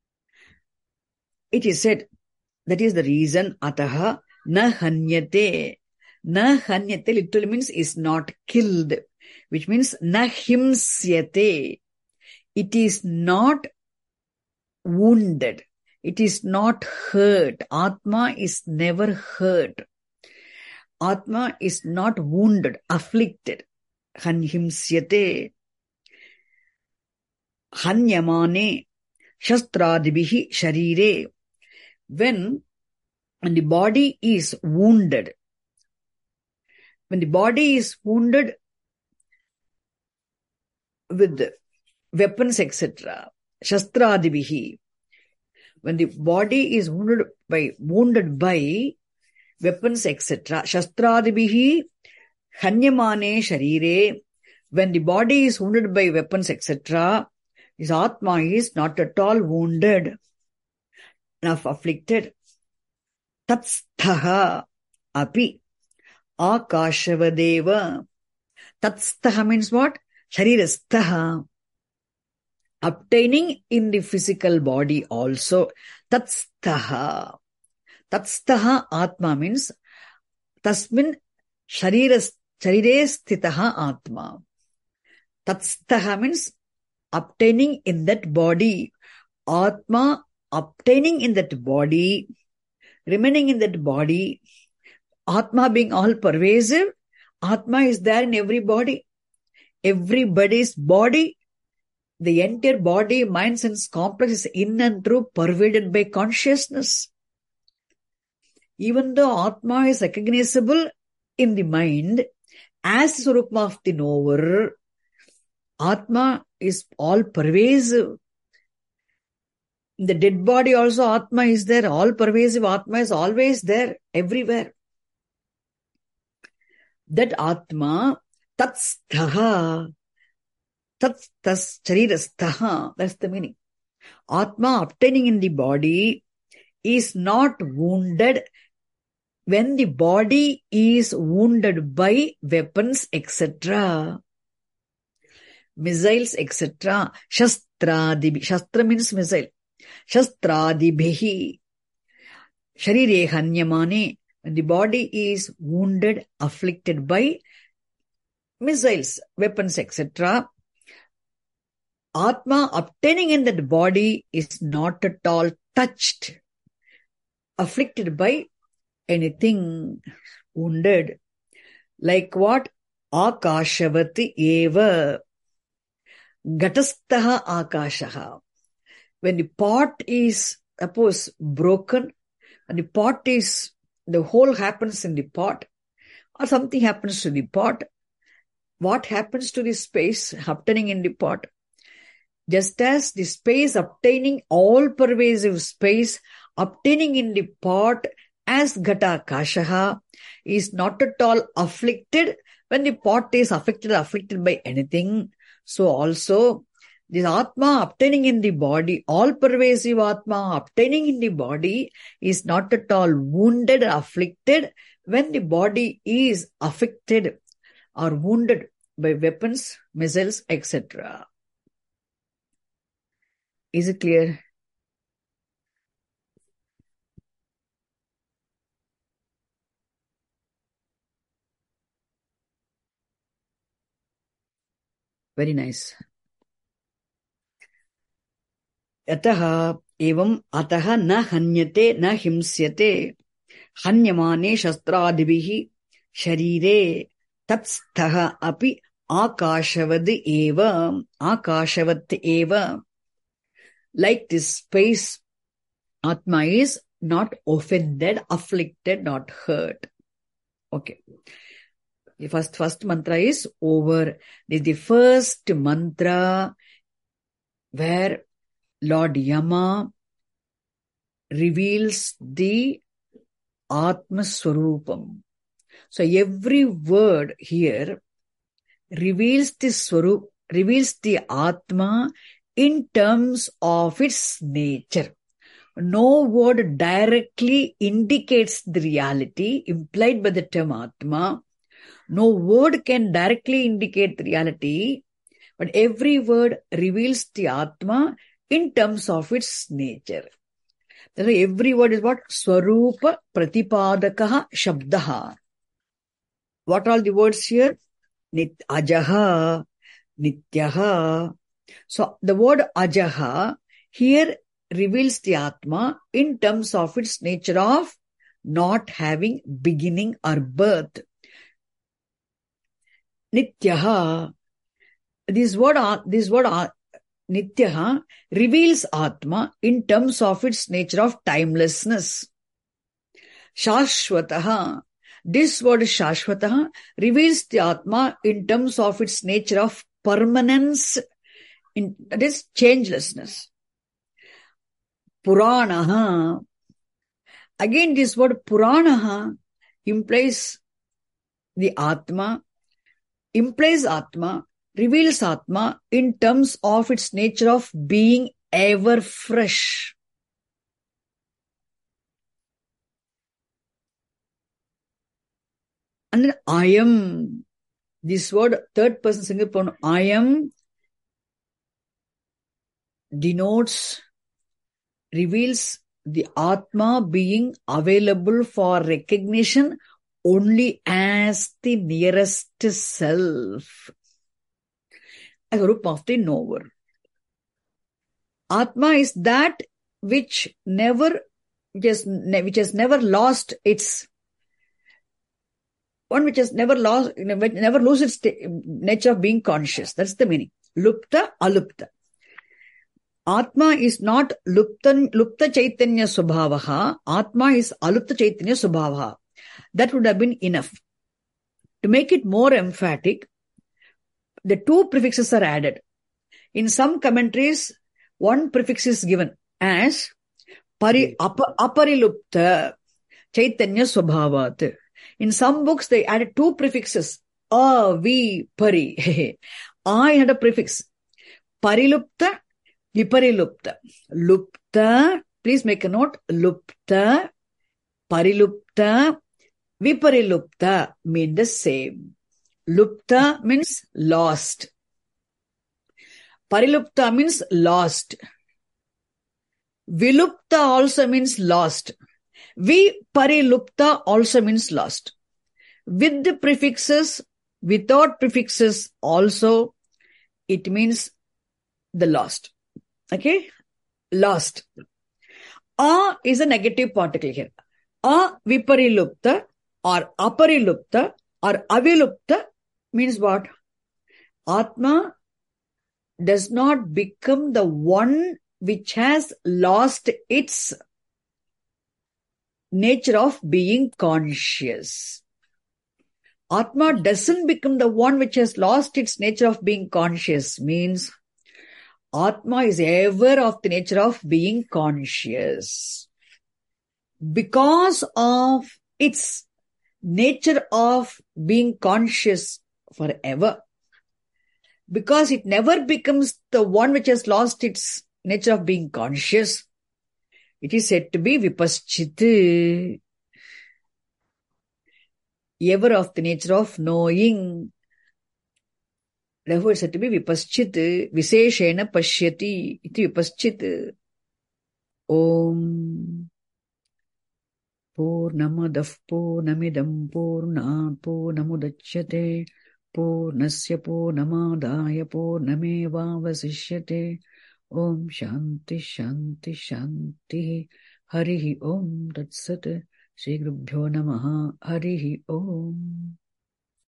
it is said, that is the reason, ataha na hanyate. Na hanyate literally means is not killed, which means na himsyate. It is not wounded. It is not hurt. Atma is never hurt. Atma is not wounded, afflicted. Hanhimsyate. Hanyamane shastradibihi sharire. When, when the body is wounded, when the body is wounded with weapons, et cetera, shastradibihi, when the body is wounded by wounded by weapons, et cetera, shastradibihi hanyamane sharire, when the body is wounded by weapons, et cetera, his Atma is not at all wounded, not afflicted. Tatsthaha api akashavadeva. Tatsthaha means what? Sharirasthaha. Obtaining in the physical body also. Tatsthaha. Tatsthaha Atma means tasmin shariras, sharire sthitaha Atma. Tatsthaha means obtaining in that body. Atma obtaining in that body, remaining in that body. Atma being all pervasive, Atma is there in every body. Everybody's body, the entire body, mind, sense complex is in and through pervaded by consciousness. Even though Atma is recognizable in the mind as the Swarupa of the knower, Atma is all pervasive. In the dead body also Atma is there, all pervasive Atma is always there, everywhere. That Atma, tatsthaha, tats, tas, charirasthaha, that's the meaning. Atma obtaining in the body is not wounded when the body is wounded by weapons, et cetera. Missiles, et cetera. Shastradibi. Shastra means missile. Shastradibihi. Sharire hanyamane. When the body is wounded, afflicted by missiles, weapons, et cetera. Atma obtaining in that body is not at all touched, afflicted by anything, wounded. Like what? Akashavati eva. Gatastaha akashaha. When the pot is, suppose, broken, and the pot is, the hole happens in the pot, or something happens to the pot, what happens to the space obtaining in the pot? Just as the space obtaining, all pervasive space obtaining in the pot as Gata Kashaha is not at all afflicted when the pot is affected, afflicted by anything. So also, this Atma obtaining in the body, all pervasive Atma obtaining in the body is not at all wounded or afflicted when the body is affected or wounded by weapons, missiles, et cetera. Is it clear? Very nice. Yataha evam ataha na hanyate na himsyate hanyamane shastradibihi sharire tatsthaha api Akashavad eva, Akashavat eva. Like this space, Atma is not offended, afflicted, not hurt. Okay. The first, first mantra is over. This is the first mantra where Lord Yama reveals the Atma Swarupam. So every word here reveals the Swarup, reveals the Atma in terms of its nature. No word directly indicates the reality implied by the term Atma. No word can directly indicate the reality, but every word reveals the Atma in terms of its nature. That's why every word is what? Swarupa Pratipadakaha Shabdaha. What are the words here? Nit Ajaha, Nityaha. So the word Ajaha here reveals the Atma in terms of its nature of not having beginning or birth. Nityaha. This word, this word Nityaha reveals Atma in terms of its nature of timelessness. Shashwataha. This word Shashwataha reveals the Atma in terms of its nature of permanence, in, that is changelessness. Puranaha. Again, this word Puranaha implies the Atma, implies Atma, reveals Atma in terms of its nature of being ever fresh. And then I am, this word, third person single pronoun, I am, denotes, reveals the Atma being available for recognition only as the nearest self, a group of the knower. Atma is that which never, which has, which has never lost its, one which has never lost, never loses its nature of being conscious. That's the meaning. Lupta, alupta. Atma is not lupta, lupta chaitanya subhavaha. Atma is alupta chaitanya subhavaha. That would have been enough. To make it more emphatic, the two prefixes are added. In some commentaries, one prefix is given as pari, ap, aparilupta chaitanya subhavat. In some books, they added two prefixes, a, vi, pari. I had a prefix, parilupta, viparilupta. Lupta, please make a note, lupta, parilupta, viparilupta mean the same. Lupta means lost. Parilupta means lost. Vilupta also means lost. Viparilupta also means lost. With the prefixes, without prefixes also, it means the lost. Okay? Lost. A is a negative particle here. A viparilupta or aparilupta or avilupta means what? Atma does not become the one which has lost its nature of being conscious. Atma doesn't become the one which has lost its nature of being conscious. Means Atma is ever of the nature of being conscious. Because of its nature of being conscious forever, because it never becomes the one which has lost its nature of being conscious, it is said to be vipaschit, ever of the nature of knowing. Therefore, it is said to be vipaschit, viseshena pashyati, iti vipaschit. Om Purnamadav Purnamidam Purnat Purnamudachyate Purnasya Purnamadaya Purnameva Vasishyate. Om Shanti Shanti Shanti. Harihi Om Tat Sat. Shri Gurubhyo Namaha. Harihi Om.